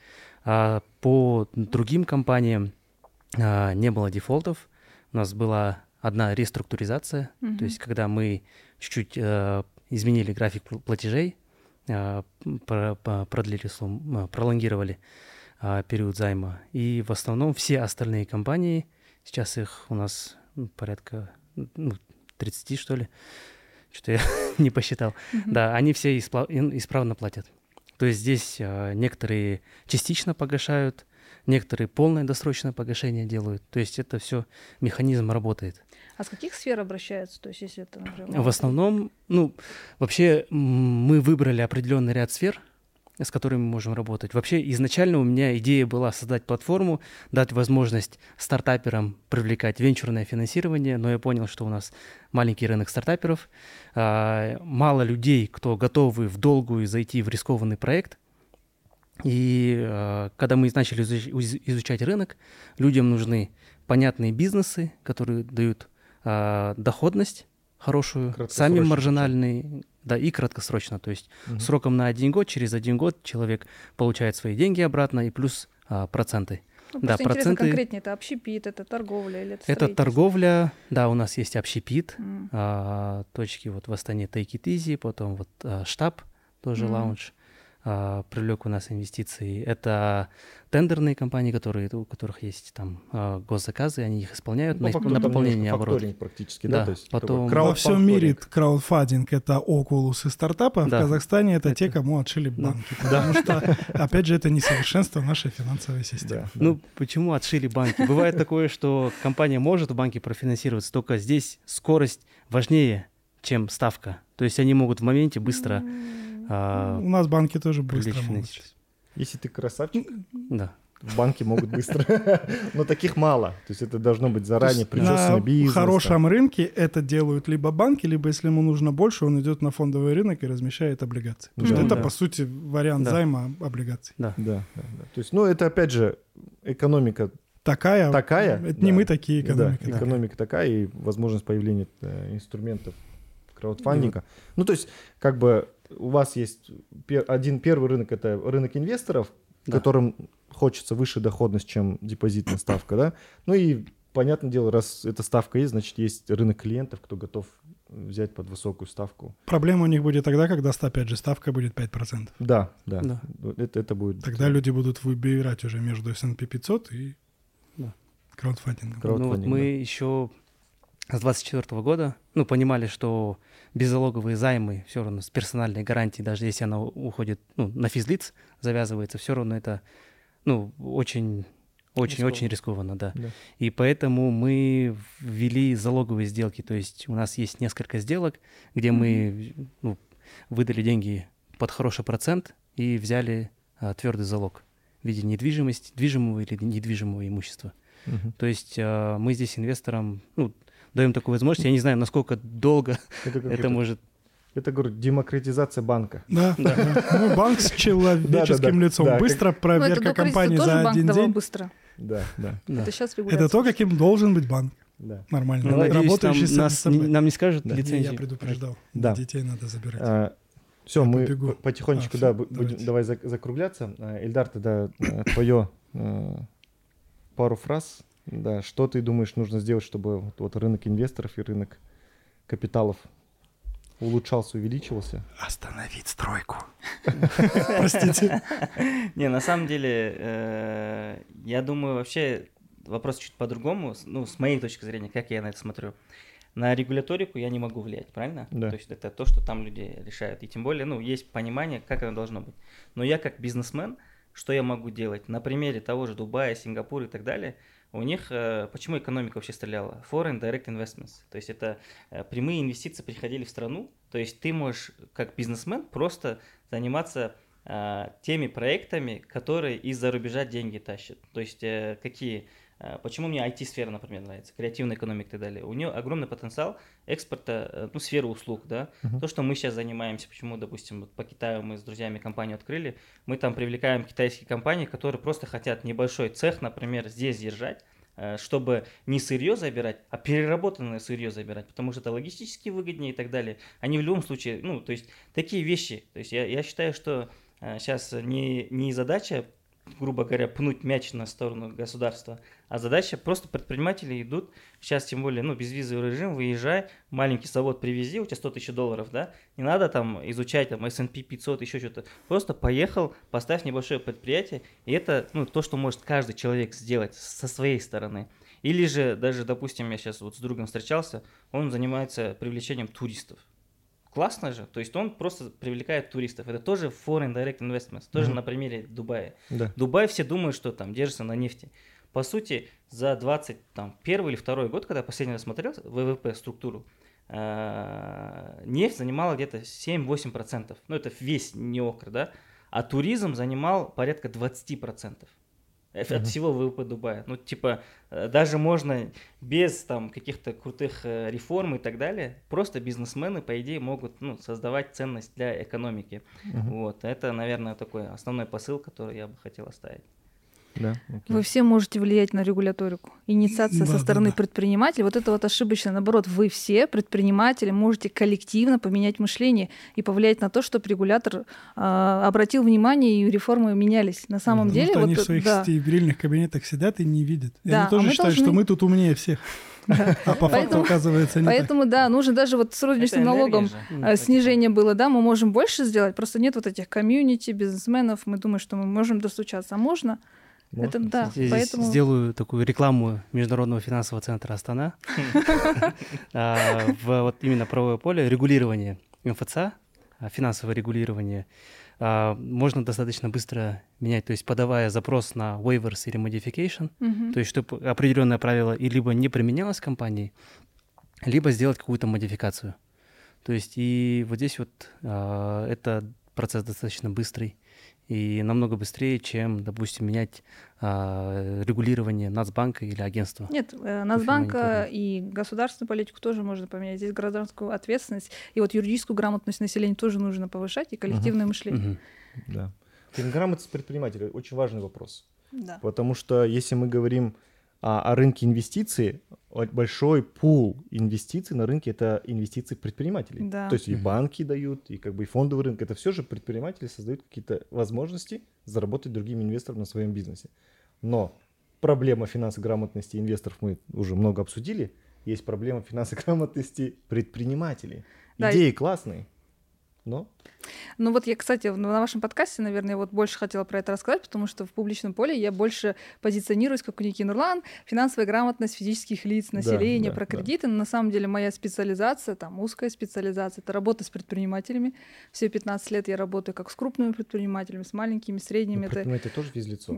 По другим компаниям не было дефолтов. У нас была одна реструктуризация, то есть когда мы чуть-чуть изменили график платежей, продлили сумму, пролонгировали период займа. И в основном все остальные компании Сейчас их у нас порядка 30, что ли. Что-то я не посчитал. Да, они все исправно платят. То есть здесь некоторые частично погашают, некоторые полное досрочное погашение делают. То есть это все механизм работает. А с каких сфер обращаются? То есть если это, например... В основном, вообще мы выбрали определенный ряд сфер, с которыми мы можем работать. Вообще изначально у меня идея была создать платформу, дать возможность стартаперам привлекать венчурное финансирование, но я понял, что у нас маленький рынок стартаперов, мало людей, кто готовы в долгую зайти в рискованный проект. И когда мы начали изучать рынок, людям нужны понятные бизнесы, которые дают доходность хорошую, сами маржинальные, да, и краткосрочно. То есть сроком на 1 год, через 1 год человек получает свои деньги обратно и плюс проценты. Да, проценты. Конкретнее, это общепит, это торговля или это Это торговля, да, у нас есть общепит, точки вот в Астане Take It Easy, потом вот штаб, тоже лаунж. Привлек у нас инвестиции. Это тендерные компании, у которых есть там госзаказы, они их исполняют на пополнение оборота. Практически, да? То есть потом... Во всем мире краудфандинг — это Oculus и стартапы, а в Казахстане это те, кому отшили банки. Потому что, опять же, это несовершенство нашей финансовой системы. Почему отшили банки? Бывает такое, что компания может в банке профинансироваться, только здесь скорость важнее, чем ставка. То есть они могут в моменте быстро... У нас банки тоже быстро могут. Если ты красавчик, да. в банке могут быстро. Но таких мало. То есть это должно быть заранее причесанный бизнес. На хорошем рынке это делают либо банки, либо, если ему нужно больше, он идет на фондовый рынок и размещает облигации. Потому что это, по сути, вариант займа облигаций. Да. То есть, это, опять же, экономика такая. Это не мы такие, экономика. Да, экономика такая, и возможность появления инструментов краудфандинга. То есть, как бы у вас есть первый рынок, это рынок инвесторов, которым хочется выше доходность, чем депозитная ставка, да. И понятное дело, раз эта ставка есть, значит, есть рынок клиентов, кто готов взять под высокую ставку. Проблема у них будет тогда, когда, опять же, ставка будет 5%. Да. Это будет... Тогда люди будут выбирать уже между S&P 500 и краудфандингом. Мы еще с 2024 года понимали, что беззалоговые займы все равно с персональной гарантией, даже если она уходит на физлиц, завязывается, все равно это очень рискованно, да. И поэтому мы ввели залоговые сделки, то есть у нас есть несколько сделок, где мы выдали деньги под хороший процент и взяли твердый залог в виде недвижимости, движимого или недвижимого имущества. То есть мы здесь инвесторам даем такую возможность. Я не знаю, насколько долго это может... Это, говорю, демократизация банка. Да. Банк с человеческим лицом. Быстро проверка компании за 1 день. Быстро. Да. Это сейчас регуляция. Это то, каким должен быть банк. Да. Нормально. Надеюсь, нам не скажут лицензию. Я предупреждал. Да. Детей надо забирать. Все, мы потихонечку будем давай закругляться. Ильдар, тогда твое пару фраз. Да, что ты думаешь нужно сделать, чтобы вот рынок инвесторов и рынок капиталов улучшался, увеличивался? Остановить стройку. Простите. На самом деле, я думаю, вообще вопрос чуть по-другому, с моей точки зрения, как я на это смотрю. На регуляторику я не могу влиять, правильно? Да. То есть это то, что там люди решают. И тем более, есть понимание, как оно должно быть. Но я как бизнесмен, что я могу делать? На примере того же Дубая, Сингапура и так далее, у них, почему экономика вообще стреляла? Foreign Direct Investments. То есть это прямые инвестиции приходили в страну. То есть ты можешь как бизнесмен просто заниматься теми проектами, которые из-за рубежа деньги тащат. То есть какие? Почему мне IT-сфера, например, нравится, креативная экономика и так далее. У нее огромный потенциал экспорта, сферы услуг, да. То, что мы сейчас занимаемся, почему, допустим, по Китаю мы с друзьями компанию открыли, мы там привлекаем китайские компании, которые просто хотят небольшой цех, например, здесь держать, чтобы не сырье забирать, а переработанное сырье забирать, потому что это логистически выгоднее и так далее. Они в любом случае, то есть такие вещи. То есть я считаю, что сейчас не задача, грубо говоря, пнуть мяч на сторону государства, а задача просто предприниматели идут, сейчас тем более, безвизовый режим, выезжай, маленький завод привези, у тебя $100 000, да, не надо там изучать там S&P 500, еще что-то, просто поехал, поставь небольшое предприятие, и это, то, что может каждый человек сделать со своей стороны. Или же даже, допустим, я сейчас вот с другом встречался, он занимается привлечением туристов. Классно же, то есть он просто привлекает туристов. Это тоже foreign direct investments, тоже на примере Дубая. Да. Дубай все думают, что там держится на нефти. По сути, за 21 или 22 год, когда я последний раз смотрел ВВП структуру, нефть занимала где-то 7-8%. Ну, это весь неокр, да? А туризм занимал порядка 20%. От всего ВВП Дубая. Ну, типа, даже можно без там каких-то крутых реформ и так далее, просто бизнесмены, по идее, могут создавать ценность для экономики. Вот. Это, наверное, такой основной посыл, который я бы хотел оставить. Да, вы все можете влиять на регуляторику. Инициация со стороны предпринимателей. Вот это вот ошибочно. Наоборот, вы все, предприниматели, можете коллективно поменять мышление и повлиять на то, чтобы регулятор обратил внимание и реформы менялись. На самом деле... Потому что они в своих стеклянных кабинетах сидят и не видят. И Да, они тоже считают, что мы тут умнее всех. А по факту оказывается не так. Поэтому, да, нужно даже вот с розничным налогом снижение было, да, мы можем больше сделать, просто нет вот этих комьюнити, бизнесменов, мы думаем, что мы можем достучаться, а можно? Это, да, я поэтому... здесь сделаю такую рекламу Международного финансового центра Астана. Вот именно правовое поле регулирования МФЦ, финансовое регулирование, можно достаточно быстро менять, то есть подавая запрос на waivers или modification, то есть чтобы определенное правило и либо не применялось компанией, либо сделать какую-то модификацию. То есть и вот здесь вот это процесс достаточно быстрый и намного быстрее, чем, допустим, менять регулирование Нацбанка или агентства. Нет, Нацбанка и государственную политику тоже можно поменять. Здесь гражданскую ответственность и вот юридическую грамотность населения тоже нужно повышать, и коллективное мышление. Да. Грамотность предпринимателя – очень важный вопрос. Да. Потому что если мы говорим о рынке инвестиций, большой пул инвестиций на рынке – это инвестиции предпринимателей. Да. То есть и банки дают, и как бы и фондовый рынок. Это все же предприниматели создают какие-то возможности заработать другим инвесторам на своем бизнесе. Но проблема финансовой грамотности инвесторов мы уже много обсудили. Есть проблема финансовой грамотности предпринимателей. Да, Идеи классные, но... Ну вот я, кстати, на вашем подкасте, наверное, вот больше хотела про это рассказать, потому что в публичном поле я больше позиционируюсь как Куники Нурлан, финансовая грамотность физических лиц, населения, про кредиты. Но на самом деле моя специализация, там узкая специализация, это работа с предпринимателями. Все 15 лет я работаю как с крупными предпринимателями, с маленькими, средними. Предприниматель тоже физлицо.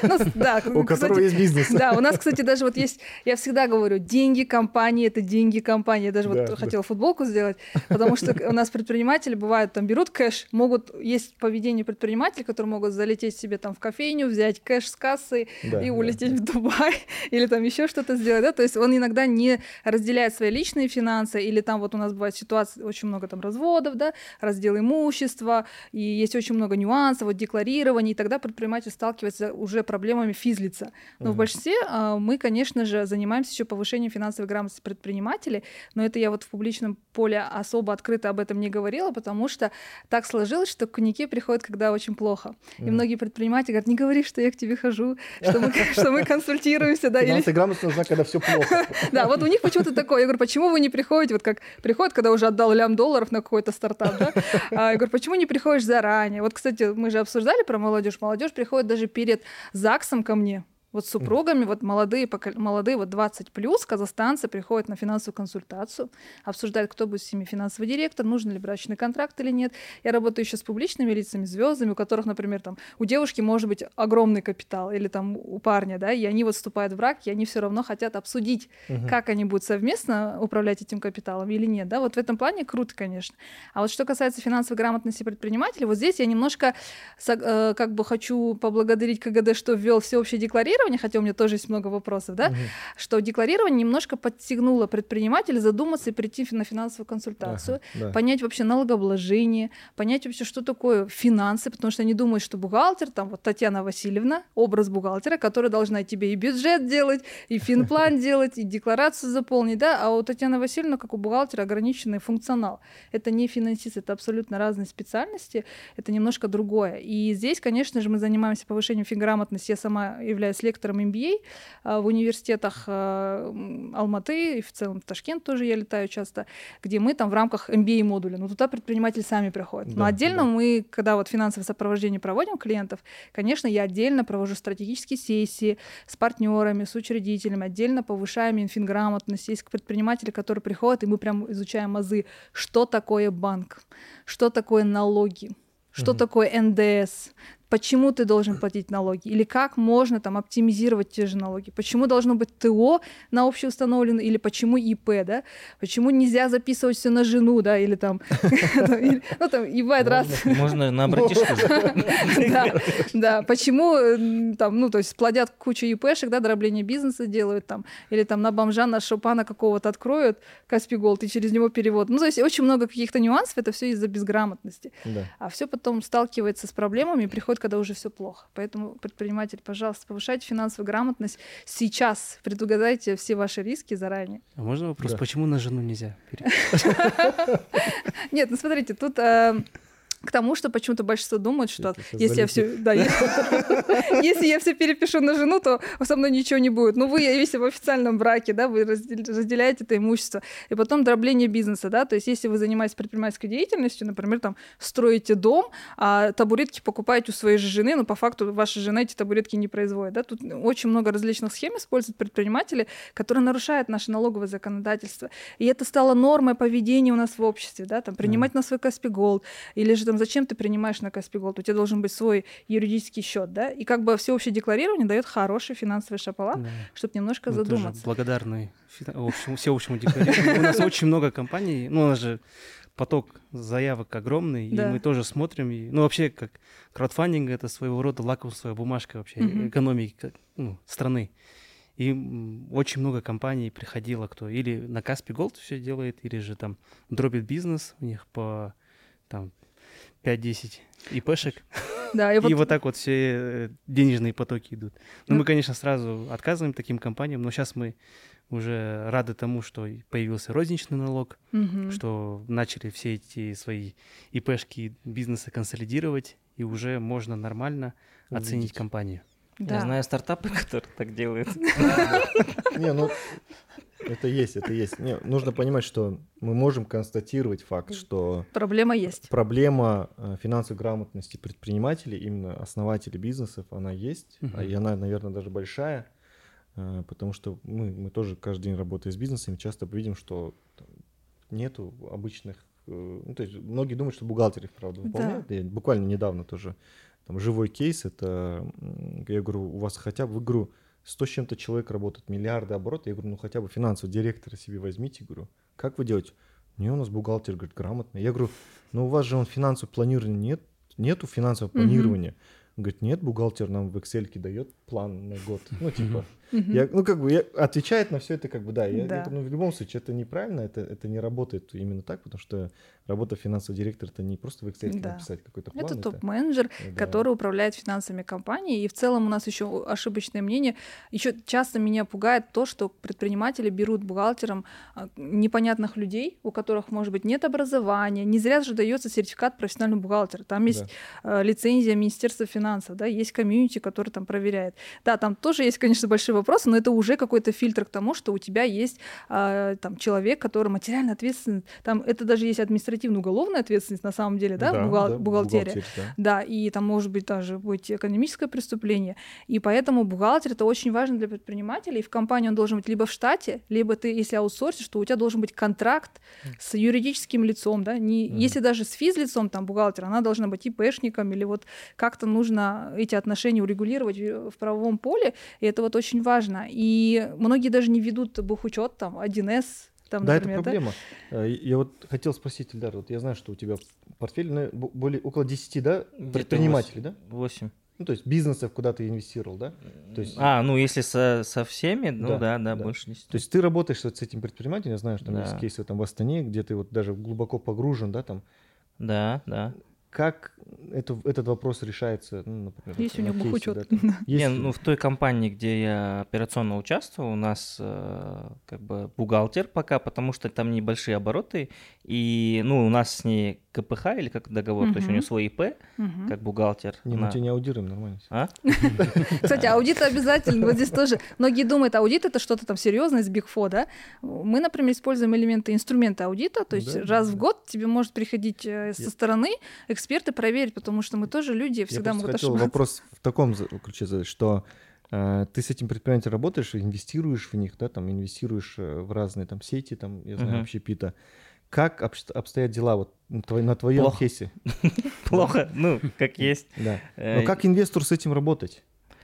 У которого есть бизнес. Да, у нас, кстати, даже вот есть, я всегда говорю, деньги компании — это деньги компании. Я даже вот хотела футболку сделать, потому что у нас предприниматели бывают, там берут кэш, есть поведение предпринимателей, которые могут залететь себе там в кофейню, взять кэш с кассы и улететь в Дубай или там еще что-то сделать, да, то есть он иногда не разделяет свои личные финансы, или там вот у нас бывает ситуация, очень много там разводов, да, раздел имущества, и есть очень много нюансов, вот декларирования, и тогда предприниматель сталкивается уже проблемами физлица. Но в большинстве мы, конечно же, занимаемся еще повышением финансовой грамотности предпринимателей, но это я вот в публичном поле особо открыто об этом не говорила, потому что так сложилось, что к Кунике приходят, когда очень плохо. И многие предприниматели говорят, не говори, что я к тебе хожу, что мы консультируемся. Финансовая грамотность нужна, когда все плохо. Да, вот у них почему-то такое. Я говорю, почему вы не приходите, вот как приходят, когда уже отдал $1 000 000 на какой-то стартап, да? Я говорю, почему не приходишь заранее? Вот, кстати, мы же обсуждали про молодежь. Молодежь приходит даже перед ЗАГСом ко мне. Вот с супругами, вот молодые, вот 20+, казахстанцы приходят на финансовую консультацию, обсуждают, кто будет с ними финансовый директор, нужен ли брачный контракт или нет. Я работаю еще с публичными лицами, звездами, у которых, например, там, у девушки может быть огромный капитал, или там у парня, да, и они вот вступают в брак, и они все равно хотят обсудить, как они будут совместно управлять этим капиталом или нет, да, вот в этом плане круто, конечно. А вот что касается финансовой грамотности предпринимателей, вот здесь я немножко как бы хочу поблагодарить КГД, что ввел всеобщее декларирование, хотя у меня тоже есть много вопросов, да, что декларирование немножко подстегнуло предпринимателя задуматься и прийти на финансовую консультацию, понять вообще налогообложение, понять вообще, что такое финансы, потому что они думают, что бухгалтер, там вот Татьяна Васильевна, образ бухгалтера, которая должна тебе и бюджет делать, и финплан делать, и декларацию заполнить, да, а у Татьяны Васильевны, как у бухгалтера, ограниченный функционал. Это не финансист, это абсолютно разные специальности, это немножко другое. И здесь, конечно же, мы занимаемся повышением финграмотности, я сама являюсь лектором MBA в университетах Алматы, и в целом в Ташкент тоже я летаю часто, где мы там в рамках MBA-модуля, но туда предприниматели сами приходят. Но отдельно мы, когда вот финансовое сопровождение проводим клиентов, конечно, я отдельно провожу стратегические сессии с партнерами, с учредителями, отдельно повышаем инфинграмотность. Есть предприниматели, которые приходят, и мы прям изучаем азы, что такое банк, что такое налоги, что такое НДС, почему ты должен платить налоги, или как можно там оптимизировать те же налоги, почему должно быть ТО на общеустановленное, или почему ИП, да, почему нельзя записывать все на жену, да, или там, ну там, и бывает раз. Можно на братишку же. Да, почему там, ну то есть плодят кучу ИПшек, да, дробление бизнеса делают там, или там на бомжа, на шопана какого-то откроют Каспий Голд и через него перевод. Ну то есть очень много каких-то нюансов, это все из-за безграмотности. А все потом сталкивается с проблемами и приходит, когда уже все плохо. Поэтому, предприниматель, пожалуйста, повышайте финансовую грамотность сейчас, предугадайте все ваши риски заранее. А можно вопрос, почему на жену нельзя? Нет, ну смотрите, тут к тому, что почему-то большинство думают, что если я все перепишу на жену, то со мной ничего не будет. Ну, вы, если в официальном браке, да, вы разделяете это имущество. И потом дробление бизнеса, да, то есть если вы занимаетесь предпринимательской деятельностью, например, там, строите дом, а табуретки покупаете у своей же жены, но по факту ваша жена эти табуретки не производит, да, тут очень много различных схем используют предприниматели, которые нарушают наше налоговое законодательство. И это стало нормой поведения у нас в обществе, да, там, принимать на свой Каспий Голд, или же там, зачем ты принимаешь на Каспий Голд? У тебя должен быть свой юридический счет, да? И как бы всеобщее декларирование дает хороший финансовый шоколад, чтобы немножко задуматься. Тоже благодарны всеобщему декларированию. У нас очень много компаний, ну, у нас же поток заявок огромный, и мы тоже смотрим. Ну, вообще, как краудфандинг — это своего рода лакмусовая бумажка вообще экономики страны. И очень много компаний приходило, кто или на Каспий Голд все делает, или же там дробит бизнес, у них по там 5-10 ИПшек, да, и вот так вот все денежные потоки идут. Но мы, конечно, сразу отказываем таким компаниям, но сейчас мы уже рады тому, что появился розничный налог, что начали все эти свои ИПшки бизнеса консолидировать, и уже можно нормально оценить компанию. Да. Я знаю стартапы, которые так делают. Не, ну это есть. Не, нужно понимать, что мы можем констатировать факт, что проблема есть. Проблема финансовой грамотности предпринимателей, именно основателей бизнесов, она есть, и она, наверное, даже большая, потому что мы тоже каждый день работая с бизнесами, часто видим, что нету обычных, ну, то есть многие думают, что бухгалтеры, правда, выполняют. Я буквально недавно тоже там живой кейс, это, я говорю, у вас хотя бы, говорю, 100 с чем-то человек работает, миллиарды оборотов. Я говорю, ну хотя бы финансового директора себе возьмите. Говорю, как вы делаете? Не, у нас бухгалтер, говорит, грамотный. Я говорю, ну у вас же финансового планирования нету финансового планирования. Он говорит, нет, бухгалтер нам в Excel дает план на год. Ну типа, отвечает на все это как бы, да. Ну, в любом случае это неправильно, это не работает именно так, потому что работа финансового директора — это не просто в Excel написать какой-то план. Это топ-менеджер, который управляет финансовыми компаниями. И в целом у нас еще ошибочное мнение. Еще часто меня пугает то, что предприниматели берут бухгалтером непонятных людей, у которых, может быть, нет образования. Не зря же дается сертификат профессионального бухгалтера. Там есть лицензия Министерства финансов, да, есть комьюнити, который там проверяет. Да, там тоже есть, конечно, большие вопросы, но это уже какой-то фильтр к тому, что у тебя есть там человек, который материально ответственен. Там это даже есть административно-уголовная ответственность на самом деле, да, бухгалтерия. Да, и там может быть даже быть экономическое преступление. И поэтому бухгалтер — это очень важно для предпринимателей. И в компании он должен быть либо в штате, либо ты, если аутсорсишь, то у тебя должен быть контракт с юридическим лицом, да, если даже с физлицом там бухгалтер, она должна быть ИПшником, или вот как-то нужно эти отношения урегулировать в правовом поле, и это вот очень важно. И многие даже не ведут бухучет, там, 1С, там, да, например, это проблема. Да? Я вот хотел спросить, Ильдар, вот я знаю, что у тебя портфель около 10, да, предпринимателей, 8. Да? 8. Ну, то есть бизнесов, куда ты инвестировал, да? То есть... ну если со всеми, ну да, больше 10. То есть ты работаешь вот с этим предпринимателем, я знаю, что там есть кейсы там в Астане, где ты вот даже глубоко погружен, да, там? Да. Как этот вопрос решается, ну, например? Есть у них бухучет. В той компании, где я операционно участвовал, у нас как бы бухгалтер пока, потому что там небольшие обороты, и у нас с ней КПХ или как договор, то есть у него свой ИП, как бухгалтер. Не, мы тебя не аудируем, нормально. А? Кстати, аудит обязательно. Вот здесь тоже. Многие думают, аудит — это что-то там серьезное из Big Four, да? Мы, например, используем инструменты аудита, то есть раз в год тебе может приходить со стороны эксперты проверить, потому что мы тоже люди, всегда могут ошибаться. Я хотел вопрос в таком ключе задать, что ты с этим предпринимателем работаешь, инвестируешь в них, да, там, инвестируешь в разные там сети, там, я знаю, общепита. Как обстоят дела вот на твоем кейсе? Плохо, как есть. Да. Но как инвестору с этим работать?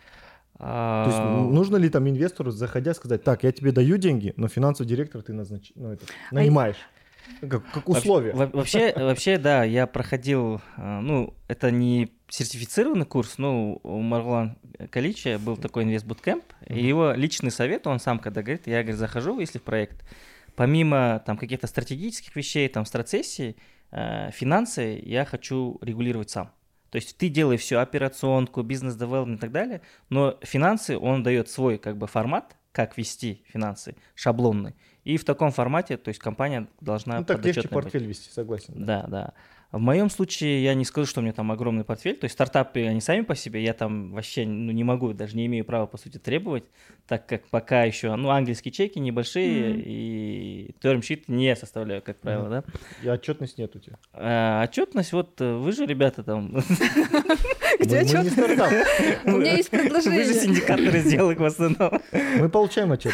То есть нужно ли там инвестору, заходя, сказать, так, я тебе даю деньги, но финансовый директор ты нанимаешь? Как условие. Вообще, да, я проходил, это не сертифицированный курс, но у Маргулана Калича был такой инвест-буткэмп, и его личный совет, он сам когда говорит, я, говорит, захожу, если в проект, помимо там каких-то стратегических вещей, там, стратсессий, финансы я хочу регулировать сам. То есть ты делаешь всю операционку, бизнес-девелопмент и так далее, но финансы он дает свой как бы формат, как вести финансы, шаблонный. И в таком формате, то есть компания должна так легче портфель вести, согласен. Да. В моем случае я не скажу, что у меня там огромный портфель, то есть стартапы, они сами по себе, я там вообще не могу, даже не имею права, по сути, требовать, так как пока еще, английские чеки небольшие, и термшит не составляю, как правило, да. И отчетность нет у тебя? Отчетность, вот вы же, ребята, там... Где отчетность? У меня есть предложение. Вы же синдикаторы сделок в основном. Мы получаем отчет.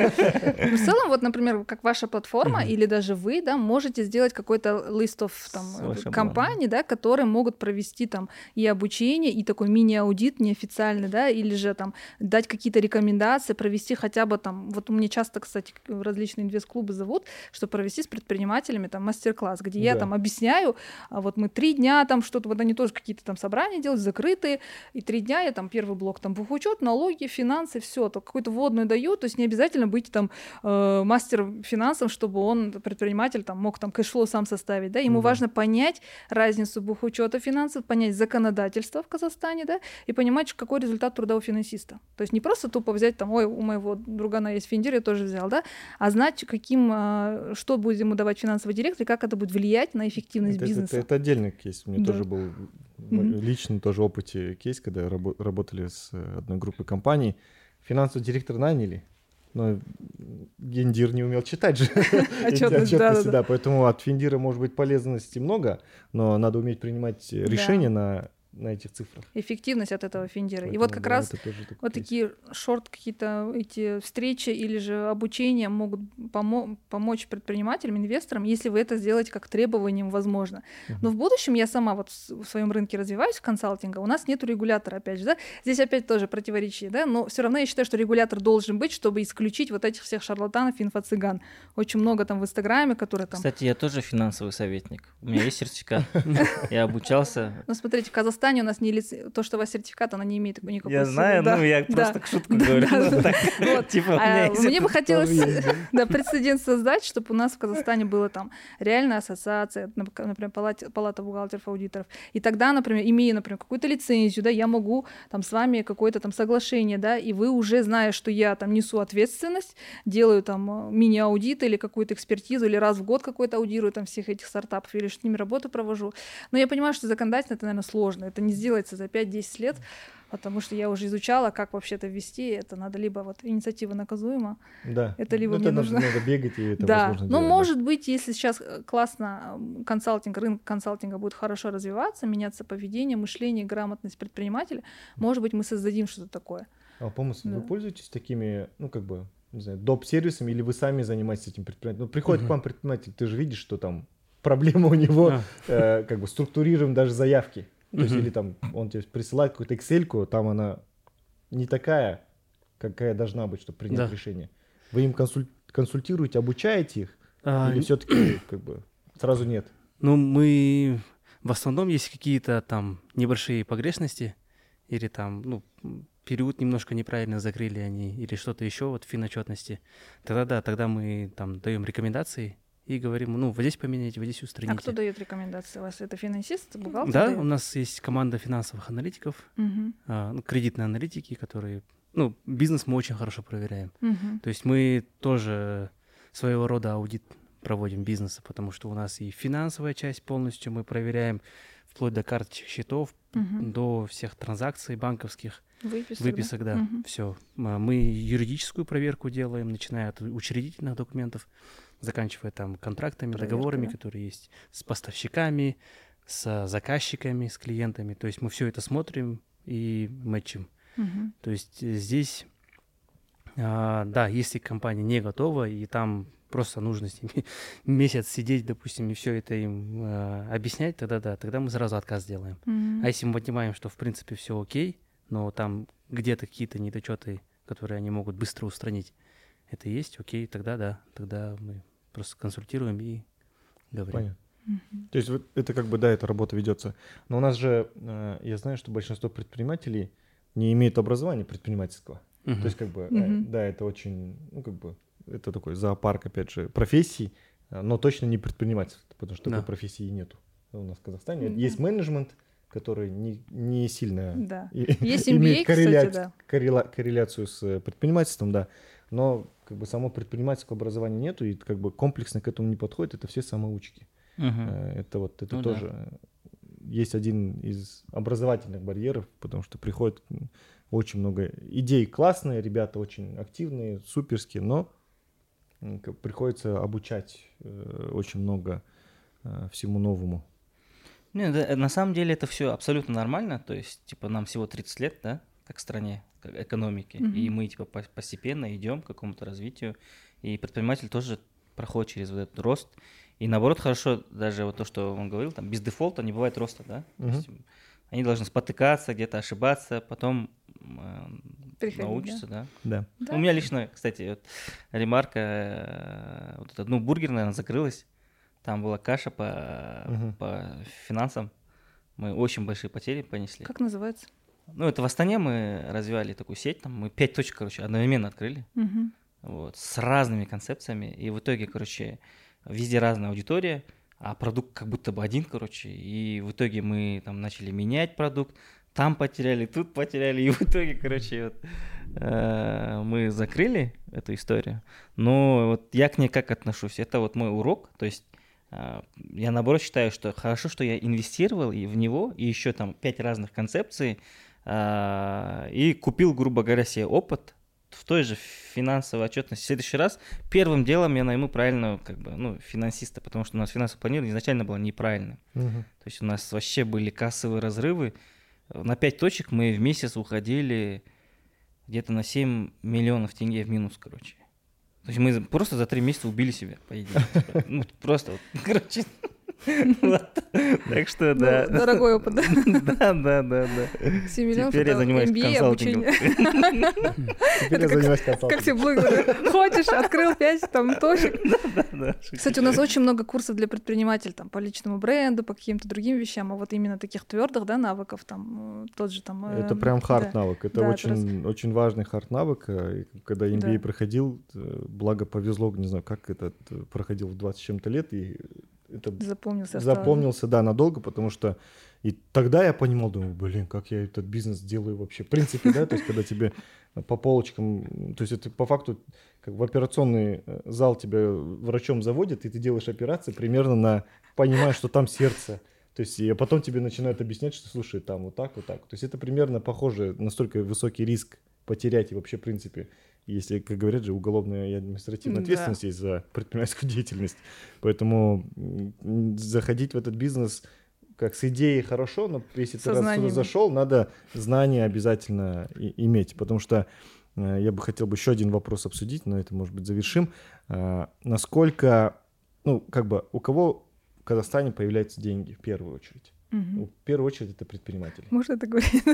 В целом, вот, например, как ваша платформа или даже вы, да, можете сделать какой-то list of там компаний, да, которые могут провести там и обучение, и такой мини-аудит неофициальный, да, или же там дать какие-то рекомендации, провести хотя бы там, вот у меня часто, кстати, различные инвест-клубы зовут, чтобы провести с предпринимателями там мастер-класс, где я там объясняю, вот мы 3 дня там что-то, вот они тоже какие-то там собрания делают, закрытые, и 3 дня я там первый блок там бухучет, налоги, финансы, все, то какую-то вводную даю, то есть не обязательно быть там мастером финансов, чтобы он, предприниматель, там мог там кэшфлоу сам составить, да, ему важно понять разницу бухучета финансов, понять законодательство в Казахстане, да, и понимать, какой результат труда у финансиста. То есть не просто тупо взять там, ой, у моего другана есть финдир, я тоже взял, да, а знать, что будет ему давать финансовый директор и как это будет влиять на эффективность бизнеса. Это отдельный кейс. У меня тоже был личный тоже опыте кейс, когда работали с одной группой компаний. Финансовый директор наняли, но гендир не умел читать же отчетности, да. Поэтому от финдира может быть полезности много, но надо уметь принимать решения на этих цифрах. Эффективность от этого финдира. И вот как раз вот такие какие-то эти встречи или же обучения могут помочь предпринимателям, инвесторам, если вы это сделаете как требованием возможно. Но в будущем я сама вот в своем рынке развиваюсь в консалтинге, у нас нету регулятора, опять же, да, здесь опять тоже противоречие, да, но все равно я считаю, что регулятор должен быть, чтобы исключить вот этих всех шарлатанов, инфо-цыган. Очень много там в Инстаграме, которые там... Кстати, я тоже финансовый советник, у меня есть сертификат, я обучался. Ну, смотрите, в Казахстане у нас то, что у вас сертификат, она не имеет никакой Я знаю, я просто к шутку говорю. Мне бы хотелось прецедент создать, чтобы у нас в Казахстане была там реальная ассоциация, например, палата бухгалтеров-аудиторов. И тогда, например, имея, например, какую-то лицензию, да, я могу там с вами какое-то там соглашение, да, и вы уже, зная, что я там несу ответственность, делаю там мини-аудит или какую-то экспертизу, или раз в год какой-то аудирую там всех этих стартапов, или с ними работу провожу. Но я понимаю, что законодательно это, наверное, сложно. Это не сделается за 5-10 лет, потому что я уже изучала, как вообще это ввести. Это надо либо вот инициатива наказуема, это либо мне нужно... Надо бегать, и это да, возможно но делать, может быть, если сейчас классно рынок консалтинга будет хорошо развиваться, меняться поведение, мышление, грамотность предпринимателя, может быть, мы создадим что-то такое. А помысль, вы пользуетесь такими, не знаю, доп-сервисами, или вы сами занимаетесь этим предпринимателем? Приходит к вам предприниматель, ты же видишь, что там проблема у него, структурируем даже заявки. То есть, или там он тебе присылает какую-то Excel-ку, там она не такая, какая должна быть, чтобы принять решение. Вы им консультируете, обучаете их, или все-таки сразу нет? Мы в основном, есть какие-то там небольшие погрешности, или там, период немножко неправильно закрыли они, или что-то еще вот в финотчетности, тогда мы там даем рекомендации, и говорим, вот здесь поменяйте, вот здесь устраните. А кто дает рекомендации? У вас это финансист, бухгалтер? Да, у нас есть команда финансовых аналитиков, кредитные аналитики, которые... бизнес мы очень хорошо проверяем. То есть мы тоже своего рода аудит проводим бизнеса, потому что у нас и финансовая часть полностью мы проверяем, вплоть до карточек счетов, до всех транзакций банковских, выписок, да, все. Мы юридическую проверку делаем, начиная от учредительных документов, заканчивая там контрактами, договорами, которые есть с поставщиками, с заказчиками, с клиентами. То есть мы все это смотрим и мэтчим. То есть здесь, да, если компания не готова, и там просто нужно с ними месяц сидеть, допустим, и все это им объяснять, тогда да, тогда мы сразу отказ делаем. А если мы понимаем, что в принципе все окей, но там где-то какие-то недочеты, которые они могут быстро устранить, это есть, окей, тогда да, тогда мы просто консультируем и говорим. Понятно. То есть вот это как бы, да, эта работа ведется. Но у нас же, я знаю, что большинство предпринимателей не имеют образования предпринимательского. То есть как бы, да, это очень, ну как бы, это такой зоопарк, опять же, профессий, но точно не предпринимательство, потому что такой профессии нету у нас в Казахстане. Есть менеджмент, который не сильно Есть имеет MBA, кстати, корреляцию с предпринимательством, да. Но как бы само предпринимательского образования нету, и как бы комплексно к этому не подходит, это все самоучки. Это вот, это тоже есть один из образовательных барьеров, потому что приходит очень много идей классные, ребята очень активные, суперские, но приходится обучать очень много всему новому. На самом деле это все абсолютно нормально, то есть типа нам всего 30 лет, да, как стране, как экономике, и мы типа постепенно идем к какому-то развитию, и предприниматель тоже проходит через вот этот рост. И наоборот, хорошо, даже вот то, что он говорил, там без дефолта не бывает роста, да? То есть они должны спотыкаться, где-то ошибаться, потом научатся, да? У меня лично, кстати, вот, ремарка, вот эта, бургер, наверное, закрылась, там была каша по финансам, мы очень большие потери понесли. Как называется? Это в Астане мы развивали такую сеть, там мы 5 точек, короче, одновременно открыли, вот, с разными концепциями, и в итоге, короче, везде разная аудитория, а продукт как будто бы один, короче, и в итоге мы там начали менять продукт, там потеряли, тут потеряли, и в итоге, короче, вот, мы закрыли эту историю. Но вот я к ней как отношусь? Это вот мой урок, то есть я наоборот считаю, что хорошо, что я инвестировал и в него, и еще там 5 разных концепций, и купил, грубо говоря, себе опыт в той же финансовой отчетности. В следующий раз первым делом я найму правильного финансиста, потому что у нас финансовое планирование изначально было неправильно. То есть у нас вообще были кассовые разрывы. На 5 точек мы в месяц уходили где-то на 7 миллионов тенге в минус, короче. То есть мы просто за 3 месяца убили себя, по идее. Просто, короче. Так что, да. Дорогой опыт, да? Да. 7 миллионов, теперь я занимаюсь консалтингом. Теперь я занимаюсь консалтингом. Как тебе блогеры? Ходишь, открыл 5 там точек. Да. Кстати, у нас очень много курсов для предпринимателей там по личному бренду, по каким-то другим вещам, а вот именно таких твердых, да, навыков там тот же там. Это прям хард навык, это очень важный хард навык. Когда MBA проходил, благо повезло, не знаю, как этот проходил в 20 с чем-то лет, и это запомнился, да, надолго, потому что и тогда я понимал, думаю, блин, как я этот бизнес делаю вообще, в принципе, да, то есть когда тебе по полочкам, то есть это по факту как в операционный зал тебя врачом заводят, и ты делаешь операции примерно понимаешь, что там сердце, то есть и потом тебе начинают объяснять, что слушай, там вот так, то есть это примерно похоже, настолько высокий риск потерять и вообще, в принципе, если, как говорят же, уголовная и административная ответственность есть за предпринимательскую деятельность. Поэтому заходить в этот бизнес как с идеей хорошо, но если ты раз туда зашел, надо знания обязательно иметь. Потому что я бы хотел еще один вопрос обсудить, но это, может быть, завершим. Насколько, у кого в Казахстане появляются деньги в первую очередь? В первую очередь это предприниматели. Можно это говорить?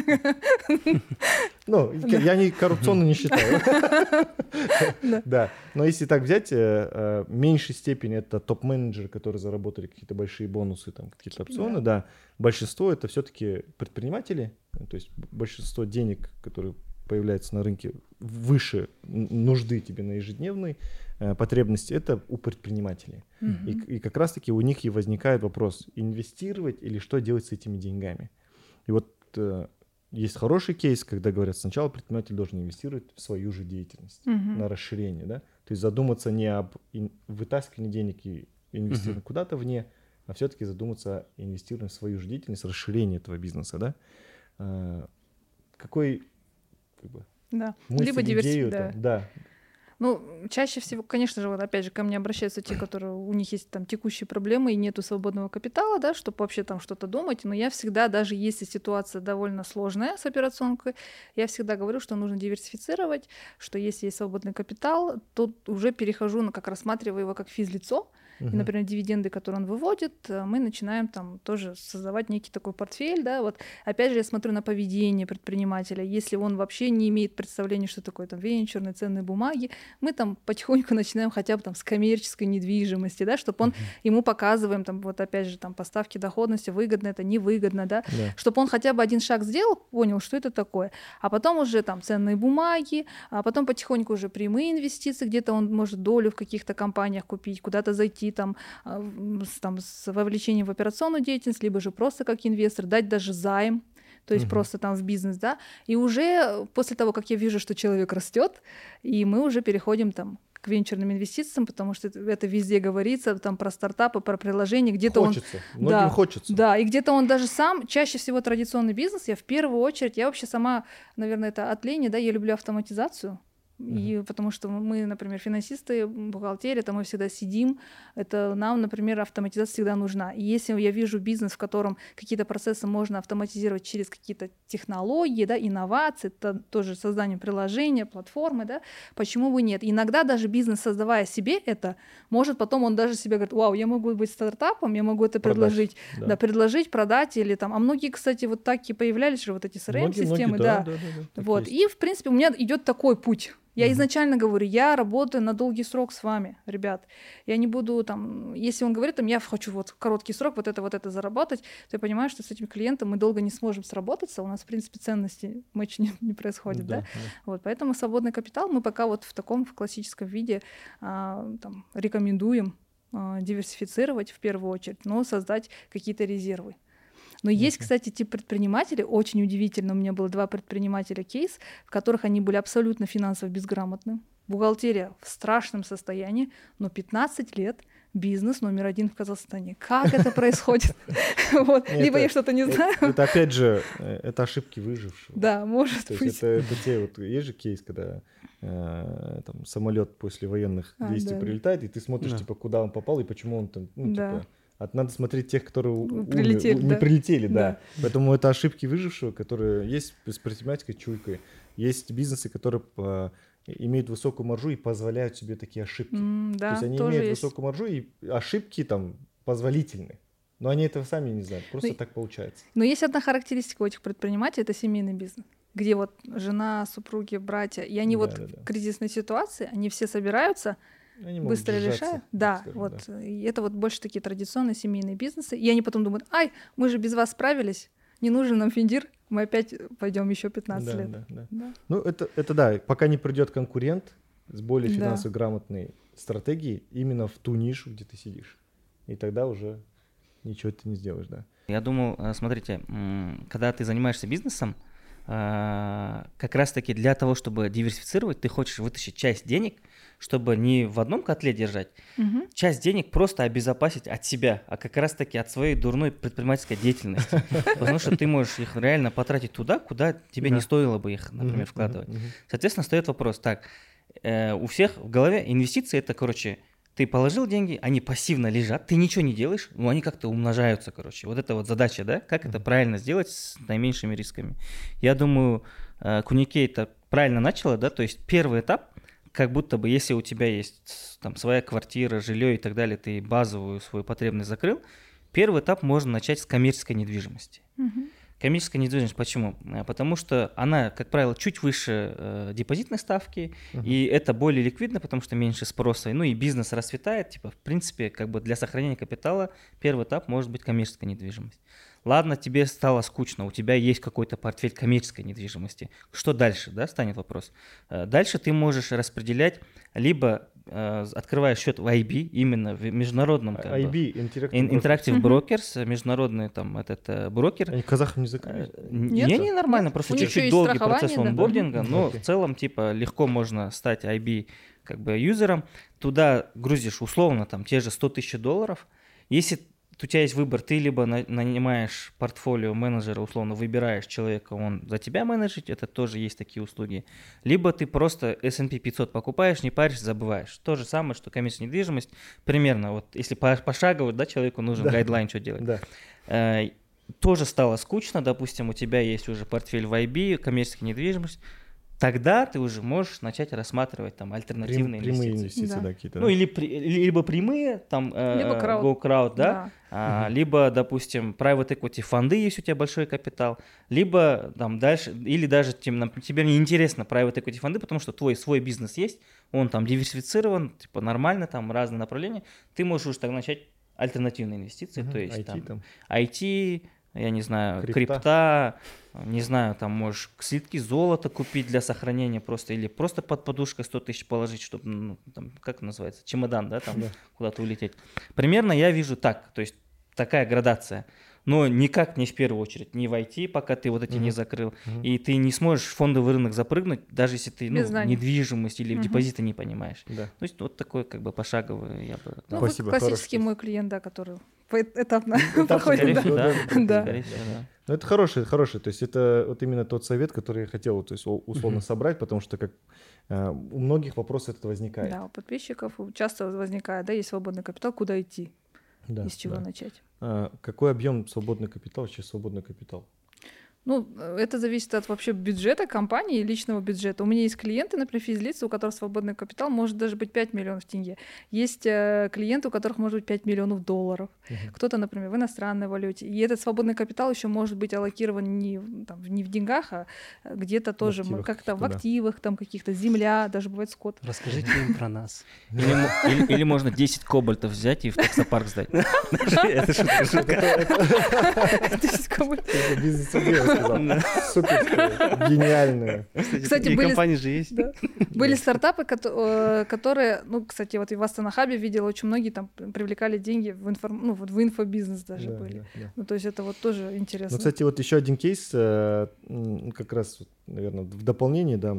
Я не коррупционно не считаю. Да. Но если так взять, в меньшей степени это топ-менеджеры, которые заработали какие-то большие бонусы, там какие-то опционы, да. Большинство это все-таки предприниматели, то есть большинство денег, которые появляются на рынке выше нужды тебе на ежедневной потребности, это у предпринимателей. И как раз-таки у них и возникает вопрос, инвестировать или что делать с этими деньгами. И вот есть хороший кейс, когда говорят, сначала предприниматель должен инвестировать в свою же деятельность, на расширение, да, то есть задуматься не об вытаскивании денег и инвестировании куда-то вне, а все-таки задуматься о инвестировании в свою же деятельность, расширение этого бизнеса, да. Какой, как бы, Да. мысль, Либо идею, диверсификация. да. Ну, чаще всего, конечно же, вот опять же, ко мне обращаются те, которые у них есть там текущие проблемы и нету свободного капитала, да, чтобы вообще там что-то думать. Но я всегда, даже если ситуация довольно сложная с операционкой, я всегда говорю, что нужно диверсифицировать, что если есть свободный капитал, то уже перехожу на как рассматриваю его как физлицо. И, например, дивиденды, которые он выводит, мы начинаем там тоже создавать некий такой портфель, да, вот опять же я смотрю на поведение предпринимателя, если он вообще не имеет представления, что такое там венчурные ценные бумаги, мы там потихоньку начинаем хотя бы там с коммерческой недвижимости, да, чтобы он, ему показываем там вот опять же там поставки доходности, выгодно это, невыгодно, да, чтобы он хотя бы один шаг сделал, понял, что это такое, а потом уже там ценные бумаги, а потом потихоньку уже прямые инвестиции, где-то он может долю в каких-то компаниях купить, куда-то зайти там с вовлечением в операционную деятельность, либо же просто как инвестор, дать даже займ, то есть просто там в бизнес, да, и уже после того, как я вижу, что человек растет, и мы уже переходим там к венчурным инвестициям, потому что это везде говорится, там про стартапы, про приложения, где-то хочется. Многим хочется. Да, и где-то он даже сам, чаще всего традиционный бизнес, я в первую очередь, я вообще сама, наверное, это от лени, да, я люблю автоматизацию. И потому что мы, например, финансисты, бухгалтерия, там мы всегда сидим, это нам, например, автоматизация всегда нужна. И если я вижу бизнес, в котором какие-то процессы можно автоматизировать через какие-то технологии, да, инновации, это тоже создание приложения, платформы, да, почему бы нет? Иногда даже бизнес, создавая себе это, может потом он даже себе говорит, вау, я могу быть стартапом, я могу это предложить, да, предложить, продать или там, а многие, кстати, вот так и появлялись же вот эти CRM-системы, да. Вот, и в принципе у меня идет такой путь. Я изначально говорю, я работаю на долгий срок с вами, ребят. Я не буду там, если он говорит, там, я хочу вот в короткий срок вот это заработать, то я понимаю, что с этим клиентом мы долго не сможем сработаться, у нас, в принципе, ценности матч не происходит, да? Вот, поэтому свободный капитал мы пока вот в таком в классическом виде там, рекомендуем диверсифицировать в первую очередь, но создать какие-то резервы. Но есть, кстати, тип предпринимателей, очень удивительно, у меня было 2 предпринимателя кейс, в которых они были абсолютно финансово безграмотны. Бухгалтерия в страшном состоянии, но 15 лет бизнес номер 1 в Казахстане. Как это происходит? Либо я что-то не знаю. Это опять же, это ошибки выжившего. Да, может быть. Это те вот, есть же кейс, когда самолет после военных действий прилетает, и ты смотришь, типа, куда он попал и почему он там, типа... Надо смотреть тех, которые не прилетели, да. Поэтому это ошибки выжившего, которые есть с предпринимательской чуйкой. Есть бизнесы, которые имеют высокую маржу и позволяют себе такие ошибки. То есть они имеют высокую маржу, и ошибки там позволительны. Но они этого сами не знают, просто так получается. Но есть одна характеристика у этих предпринимателей — это семейный бизнес, где вот жена, супруги, братья, и они в кризисной ситуации, они все собираются, они быстро решают. Да, скажем, вот. Да. И это вот больше такие традиционные семейные бизнесы. И они потом думают, мы же без вас справились, не нужен нам Финдир, мы опять пойдем еще 15 лет. Да. Ну, это да, пока не придет конкурент с более финансово грамотной стратегией именно в ту нишу, где ты сидишь. И тогда уже ничего ты не сделаешь, да. Я думаю, смотрите, когда ты занимаешься бизнесом, как раз-таки для того, чтобы диверсифицировать, ты хочешь вытащить часть денег, чтобы не в одном котле держать, часть денег просто обезопасить от себя, а как раз-таки от своей дурной предпринимательской деятельности. Потому что ты можешь их реально потратить туда, куда тебе не стоило бы их, например, вкладывать. Соответственно, встает вопрос, у всех в голове инвестиции — это, ты положил деньги, они пассивно лежат, ты ничего не делаешь, но они как-то умножаются, Вот это вот задача, да? Как это правильно сделать с наименьшими рисками? Я думаю, Куникей это правильно начала, да? То есть первый этап, как будто бы если у тебя есть там своя квартира, жилье и так далее, ты базовую свою потребность закрыл, первый этап можно начать с коммерческой недвижимости. Коммерческая недвижимость почему? Потому что она, как правило, чуть выше депозитной ставки, и это более ликвидно, потому что меньше спроса, и бизнес расцветает. В принципе, для сохранения капитала первый этап может быть коммерческая недвижимость. Ладно, тебе стало скучно, у тебя есть какой-то портфель коммерческой недвижимости. Что дальше, да, станет вопрос. Дальше ты можешь распределять либо открываешь счет в IB, именно в международном как бы, IB, Interactive Brokers, международный там этот брокер. Они казахом не закрыли? Нет? Не, нормально, просто У них еще чуть-чуть есть долгий процесс страхование, да. онбординга, но Окей. в целом, типа, легко можно стать IB как бы юзером. Туда грузишь условно там те же 100 тысяч долларов. Если у тебя есть выбор, ты либо нанимаешь портфолио менеджера, условно выбираешь человека, он за тебя менеджит, это тоже есть такие услуги. Либо ты просто S&P 500 покупаешь, не паришь, забываешь. То же самое, что коммерческая недвижимость. Примерно, вот если пошагово, да, человеку нужен Да. гайдлайн, что делать. Да. Тоже стало скучно, допустим, у тебя есть уже портфель в IB, коммерческая недвижимость, тогда ты уже можешь начать рассматривать там альтернативные Прямые инвестиции. инвестиции, Да. да, какие-то. Ну, да? либо прямые, там, Либо крауд. Go Crowd, да, либо, допустим, private equity фонды, если у тебя большой капитал, либо там дальше, или даже тебе не интересно private equity фонды, потому что твой свой бизнес есть, он там диверсифицирован, типа нормально, там разные направления, ты можешь уже так начать альтернативные инвестиции, то есть IT там. IT, я не знаю, Крипта. крипта, не знаю, там можешь слитки золота купить для сохранения просто, или просто под подушкой 100 тысяч положить, чтобы, ну, там, как это называется, чемодан, да, там Да. куда-то улететь. Примерно я вижу так, то есть такая градация. Но никак не в первую очередь, не в IT, пока ты вот эти не закрыл. И ты не сможешь в фондовый рынок запрыгнуть, даже если ты Без знаний. недвижимость или депозиты не понимаешь. Да. То есть вот такой как бы пошаговый я бы... Ну, Спасибо, вы классический хороший. мой клиент, да, который поэтапно Скорее проходит. Да. всего, да. Да. Скорее всего, да. Ну, это хороший. То есть это вот именно тот совет, который я хотел, то есть условно собрать, потому что как у многих вопрос этот возникает. Да, у подписчиков часто возникает, да, есть свободный капитал, куда идти, Да, из чего да. начать. Какой объем свободный капитал, вообще свободный капитал? Ну, это зависит от вообще бюджета компании и личного бюджета. У меня есть клиенты, например, физлица, у которых свободный капитал может даже быть 5 миллионов тенге. Есть клиенты, у которых может быть 5 миллионов долларов. Кто-то, например, в иностранной валюте. И этот свободный капитал еще может быть аллокирован не в деньгах, а где-то тоже активах как-то в каких-то, да. активах, там каких-то земля, даже бывает скот. Расскажите им про нас. Или можно 10 кобальтов взять и в таксопарк сдать. Это шутка. Это бизнес-идея, сказал. Супер, гениальная. Кстати, такие были- компании же есть. Да. Были стартапы, которые, ну, кстати, вот и в Астана-хабе видела, очень многие там привлекали деньги в в инфобизнес даже Да, были. да, да. Ну, то есть это вот тоже интересно. Ну, кстати, вот еще один кейс, как раз, наверное, в дополнение, да,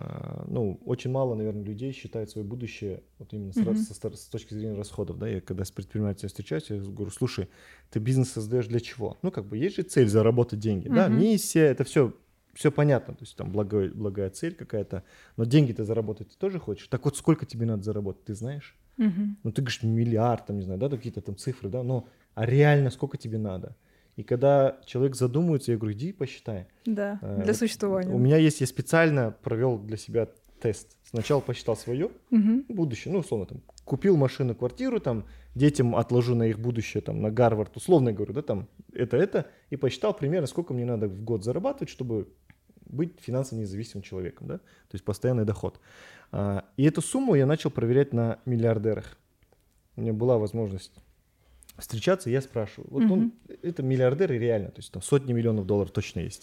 ну, очень мало, наверное, людей считают свое будущее вот именно с точки зрения расходов, да, я когда с предпринимателями встречаюсь, я говорю, слушай, ты бизнес создаешь для чего? Ну, как бы есть же цель заработать деньги, да, миссия, это все понятно, то есть там благая цель какая-то, но деньги ты заработать ты тоже хочешь, так вот сколько тебе надо заработать, ты знаешь? Ну, ты говоришь, миллиард, там, не знаю, да, какие-то там цифры, да, но а реально сколько тебе надо? И когда человек задумывается, я говорю, иди посчитай. Да, для Вот существования. У меня есть, я специально провел для себя тест. Сначала посчитал свое будущее, ну, условно, там, купил машину, квартиру, там, детям отложу на их будущее, там, на Гарвард, условно говорю, да, там, это, и посчитал примерно, сколько мне надо в год зарабатывать, чтобы быть финансово независимым человеком, да, то есть постоянный доход. И эту сумму я начал проверять на миллиардерах. У меня была возможность встречаться, я спрашиваю, вот он, это миллиардеры реально, то есть там сотни миллионов долларов точно есть.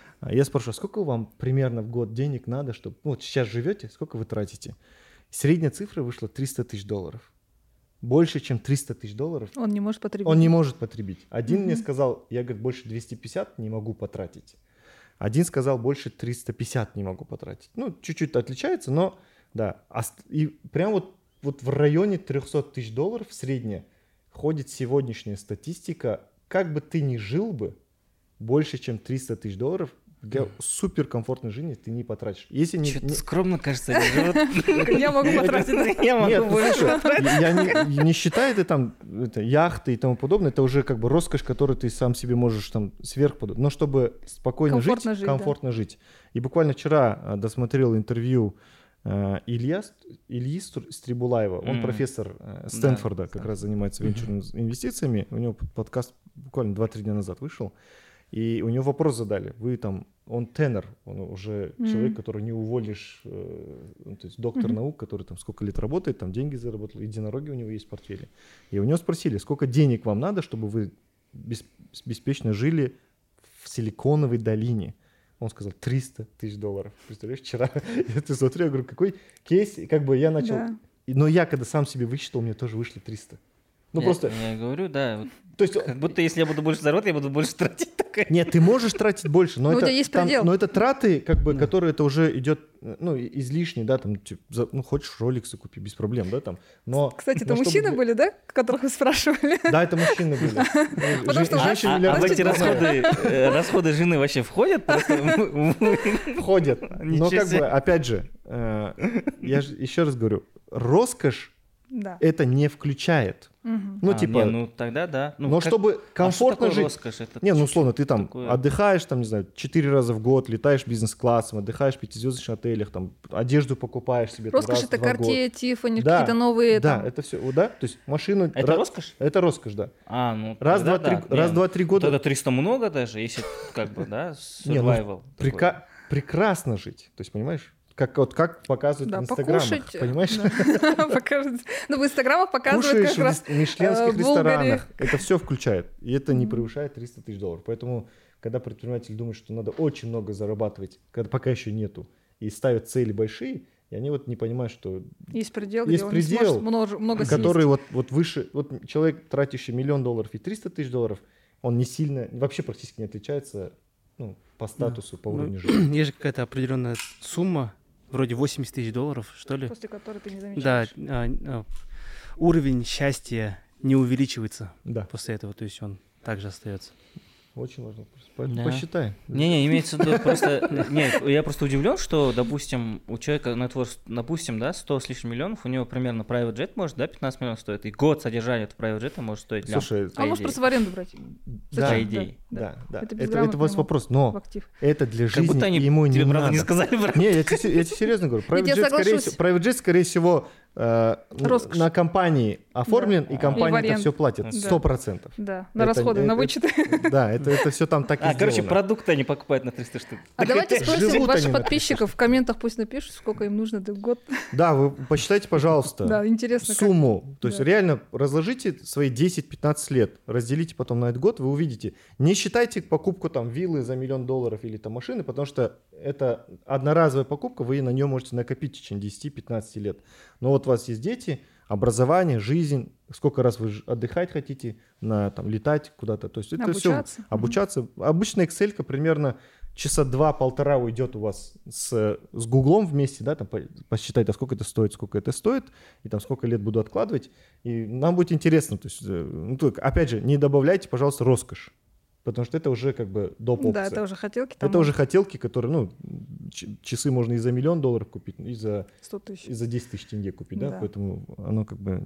Я спрашиваю, сколько вам примерно в год денег надо, чтобы, ну, вот сейчас живете, сколько вы тратите? Средняя цифра вышла 300 тысяч долларов. Больше, чем 300 тысяч долларов Он не может потребить. он не может потребить. Один мне сказал, я, говорит, больше 250 не могу потратить. Один сказал, больше 350 не могу потратить. Ну, чуть-чуть отличается, но да. И прям вот в районе 300 тысяч долларов средняя ходит сегодняшняя статистика. Как бы ты ни жил бы, больше, чем 300 тысяч долларов для суперкомфортной жизни ты не потратишь. Если не... Что-то скромно, кажется, они живут. Я могу потратить. Я Нет, могу ну, больше. слушай, я не считаю это там яхты и тому подобное, это уже как бы роскошь, которую ты сам себе можешь там сверхподать. Но чтобы спокойно комфортно жить. И буквально вчера досмотрел интервью Ильи Стрибулаева, он профессор Стэнфорда, как раз занимается венчурными инвестициями. У него подкаст буквально 2-3 дня назад вышел. И у него вопрос задали. Вы там, он тенор, он уже человек, которого не уволишь, то есть доктор наук, который там сколько лет работает, там деньги заработал, единороги у него есть в портфеле. И у него спросили, сколько денег вам надо, чтобы вы беспечно жили в Силиконовой долине. Он сказал 300 тысяч долларов. Представляешь, вчера я смотрю, я говорю, какой кейс, как бы я начал Но я, когда сам себе высчитал, мне тоже вышло 300. Ну, просто... Я говорю, да. Вот, То есть... как будто если я буду больше зарабатывать, я буду больше тратить. Нет, ты можешь тратить больше, но Но у это... тебя есть там- предел. но это траты, как бы, которые это уже идет, ну, излишне, да, там, типа, ну, хочешь роликсы купи, без проблем, да, там. Но... Кстати, это но чтобы мужчины для- были, да, которых вы спрашивали? Да, это мужчины были. Ну, Потому что женщины А для в эти растения расходы жены вообще входят? входят. Но Ничего как себе. бы, опять же, я же еще раз говорю, роскошь Да. это не включает. Мгм. Ну, типа, Ну, тогда да. Ну, но как- чтобы а что комфортно такое жить... роскошь? Это Не, ну, чуть-чуть условно, ты там такое. отдыхаешь, там, не знаю, 4 раза в год, летаешь бизнес-классом, отдыхаешь в 5-звездочных отелях, там, одежду покупаешь себе там, Роскошь раз это в 2 года. Cartier, Tiffany, Да, какие-то новые Да, там. это все, да, то есть машину... Это роскошь? Это роскошь, да. Ну, Раз, тогда два, три, да. раз, Не, два, 3 года... Тогда 300 много даже, если как бы, да, Не, ну, survival. такой. прекрасно жить, то есть, понимаешь? Как показывают Да, в инстаграмах, покушать. понимаешь? Да. Покажут. Ну, в инстаграмах показывают Кушаешь как раз. в мишленских в Булгаре. ресторанах, это все включает, и это не превышает 300 тысяч долларов. Поэтому, когда предприниматель думает, что надо очень много зарабатывать, когда пока еще нету, и ставят цели большие, и они вот не понимают, что Есть предел, Есть где он не предел, сможет много который съесть. вот выше, вот человек, тратящий $1 миллион и 300 тысяч долларов, он не сильно, вообще практически не отличается, ну, по статусу, по уровню жизни. Есть же какая-то определенная сумма, вроде 80 тысяч долларов, что ли? После которой ты не Да, замечаешь. уровень счастья не увеличивается Да, после этого, то есть он также остается. очень важно. Да. Посчитай. Не, имеется в виду просто... Нет, я просто удивлен, что, допустим, у человека net worth, допустим, да, 100 с лишним миллионов, у него примерно private jet может, да, 15 миллионов стоит, и год содержания этого private jet может стоить лям. Слушай, по А может идее. просто в аренду брать да, По идее. да. Это Это безграмотно у вас ему. вопрос, в но актив. это для Как будто жизни они ему не тебе, правда, надо. не сказали, брат. Не, я тебе серьезно говорю. Нет, я соглашусь. Private jet, скорее всего, Роскошь. на компании оформлен, Да. и И в компания это аренду. все платит. Да. 100%. Да, на Это- расходы, на это- вычеты. Да, это все там так и Короче, сделано. продукты они покупают на 300 штук. А давайте спросим Живут ваших они на подписчиков в комментах, пусть напишут, сколько им нужно в год. Да, вы посчитайте, пожалуйста, Да, интересно. как. сумму. То есть Да. реально разложите свои 10-15 лет, разделите потом на этот год, вы увидите. Не считайте покупку там виллы за $1 миллион или там машины, потому что это одноразовая покупка, вы на нее можете накопить в течение 10-15 лет. Но вот у вас есть дети, образование, жизнь, сколько раз вы отдыхать хотите, там, летать куда-то. То есть это все Обучаться. обучаться. Обычно Excel примерно часа 2-1,5 уйдет у вас с Гуглом вместе, да, там посчитать, а сколько это стоит, и там сколько лет буду откладывать. И нам будет интересно. То есть, ну, только, опять же, не добавляйте, пожалуйста, роскошь. Потому что это уже как бы доп. Да, опция. это уже хотелки. Там Это уже хотелки, которые, ну, часы можно и за $1 миллион купить, и за 100 тысяч. 10 тысяч тенге купить, да, Да. поэтому оно как бы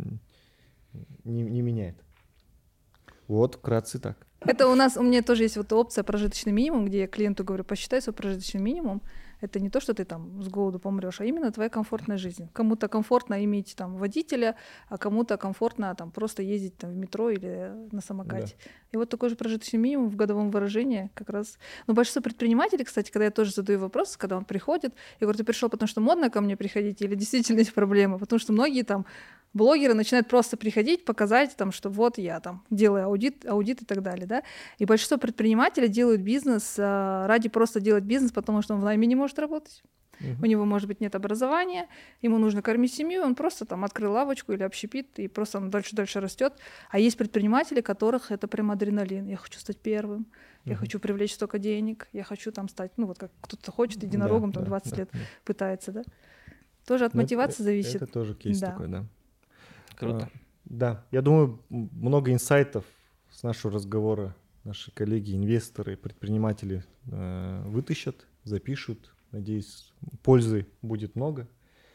не меняет. Вот, вкратце так. Это у меня тоже есть вот опция прожиточный минимум, где я клиенту говорю, посчитай свой прожиточный минимум. Это не то, что ты там с голоду помрешь, а именно твоя комфортная жизнь. Кому-то комфортно иметь там водителя, а кому-то комфортно там просто ездить там в метро или на самокате. И вот такой же прожиточный минимум в годовом выражении как раз. Но большинство предпринимателей, кстати, когда я тоже задаю вопрос, когда он приходит, я говорю, ты пришел, потому что модно ко мне приходить или действительно есть проблемы? Потому что многие там блогеры начинают просто приходить, показать, там, что вот я там делаю аудит и так далее. Да? И большинство предпринимателей делают бизнес ради просто делать бизнес, потому что он в найме не может работать. У него, может быть, нет образования, ему нужно кормить семью, он просто там открыл лавочку или общепит, и просто он дальше растет. А есть предприниматели, которых это прям адреналин. Я хочу стать первым, я хочу привлечь столько денег, я хочу там стать, ну вот как кто-то хочет единорогом, там 20 лет пытается, да. Тоже от Ну, мотивации зависит. Это тоже кейс Да. такой, да. Круто. Да, я думаю, много инсайтов с нашего разговора наши коллеги, инвесторы, предприниматели вытащат, запишут. Надеюсь, пользы будет много.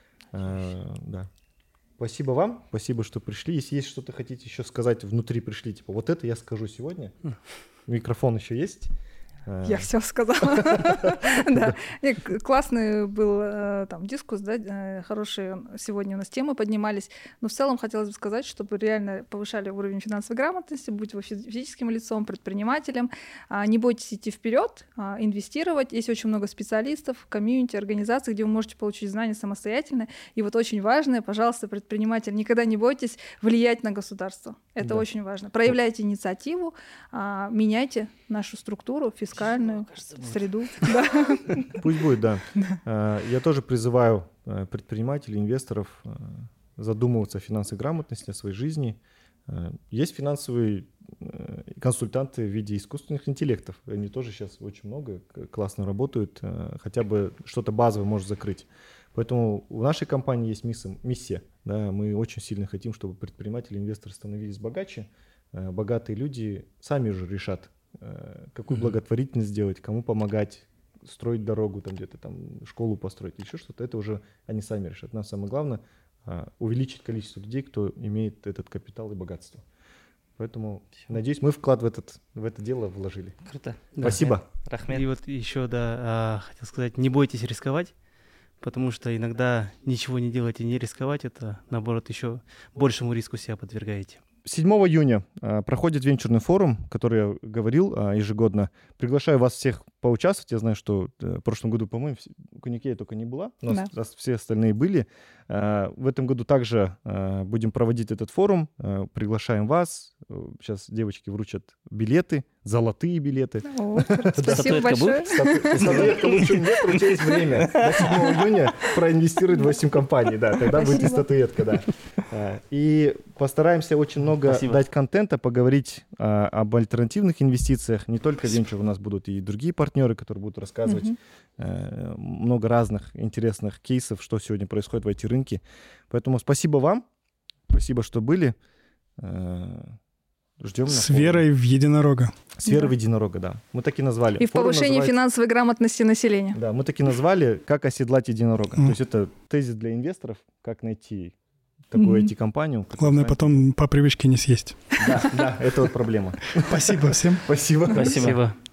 Да. Спасибо вам, спасибо, что пришли. Если есть что-то хотите еще сказать внутри, пришли, типа, вот это я скажу сегодня. Микрофон еще есть. Я все сказала. Да. Классный был там дискус, да, хорошие сегодня у нас темы поднимались. Но в целом хотелось бы сказать, чтобы реально повышали уровень финансовой грамотности, будь вы физическим лицом, предпринимателем. Не бойтесь идти вперед, инвестировать. Есть очень много специалистов, комьюнити, организаций, где вы можете получить знания самостоятельно. И вот очень важное, пожалуйста, предприниматель, никогда не бойтесь влиять на государство. Это очень важно. Проявляйте инициативу, меняйте нашу структуру, фискальную среду. Да. Пусть будет, да. Я тоже призываю предпринимателей, инвесторов задумываться о финансовой грамотности, о своей жизни. Есть финансовые консультанты в виде искусственных интеллектов. Они тоже сейчас очень много, классно работают, хотя бы что-то базовое может закрыть. Поэтому в нашей компании есть миссия. Да, мы очень сильно хотим, чтобы предприниматели, инвесторы становились богаче. Богатые люди сами уже решат, какую благотворительность сделать, кому помогать, строить дорогу, там где-то там школу построить, еще что-то. Это уже они сами решат. Нам самое главное увеличить количество людей, кто имеет этот капитал и богатство. Поэтому, надеюсь, мы вклад в это дело вложили. Круто. Спасибо. Рахмет. И вот еще, хотел сказать, не бойтесь рисковать, потому что иногда ничего не делать и не рисковать, это, наоборот, еще большему риску себя подвергаете. 7 июня проходит венчурный форум, который я говорил ежегодно. Приглашаю вас всех поучаствовать. Я знаю, что в прошлом году, по-моему, в Кунике только не была, у нас все остальные были. В этом году также будем проводить этот форум. Приглашаем вас. Сейчас девочки вручат билеты, золотые билеты. Спасибо большое. Статуэтка лучше нет, у тебя есть время. До 7 июня проинвестировать в 8 компаний. Да, тогда будет и статуэтка, да. И постараемся очень много дать контента, поговорить об альтернативных инвестициях. Не только венчур, у нас будут и другие партнеры, которые будут рассказывать много разных интересных кейсов, что сегодня происходит в IT-рынке. Поэтому спасибо вам, спасибо, что были. Ждем. С верой в единорога. С верой в единорога, да. Мы так и назвали. И в повышении финансовой грамотности населения. Да, мы так и назвали, как оседлать единорога. То есть это тезис для инвесторов, как найти такую IT-компанию. Главное потом по привычке не съесть. Да, это вот проблема. Спасибо всем. Спасибо. Спасибо.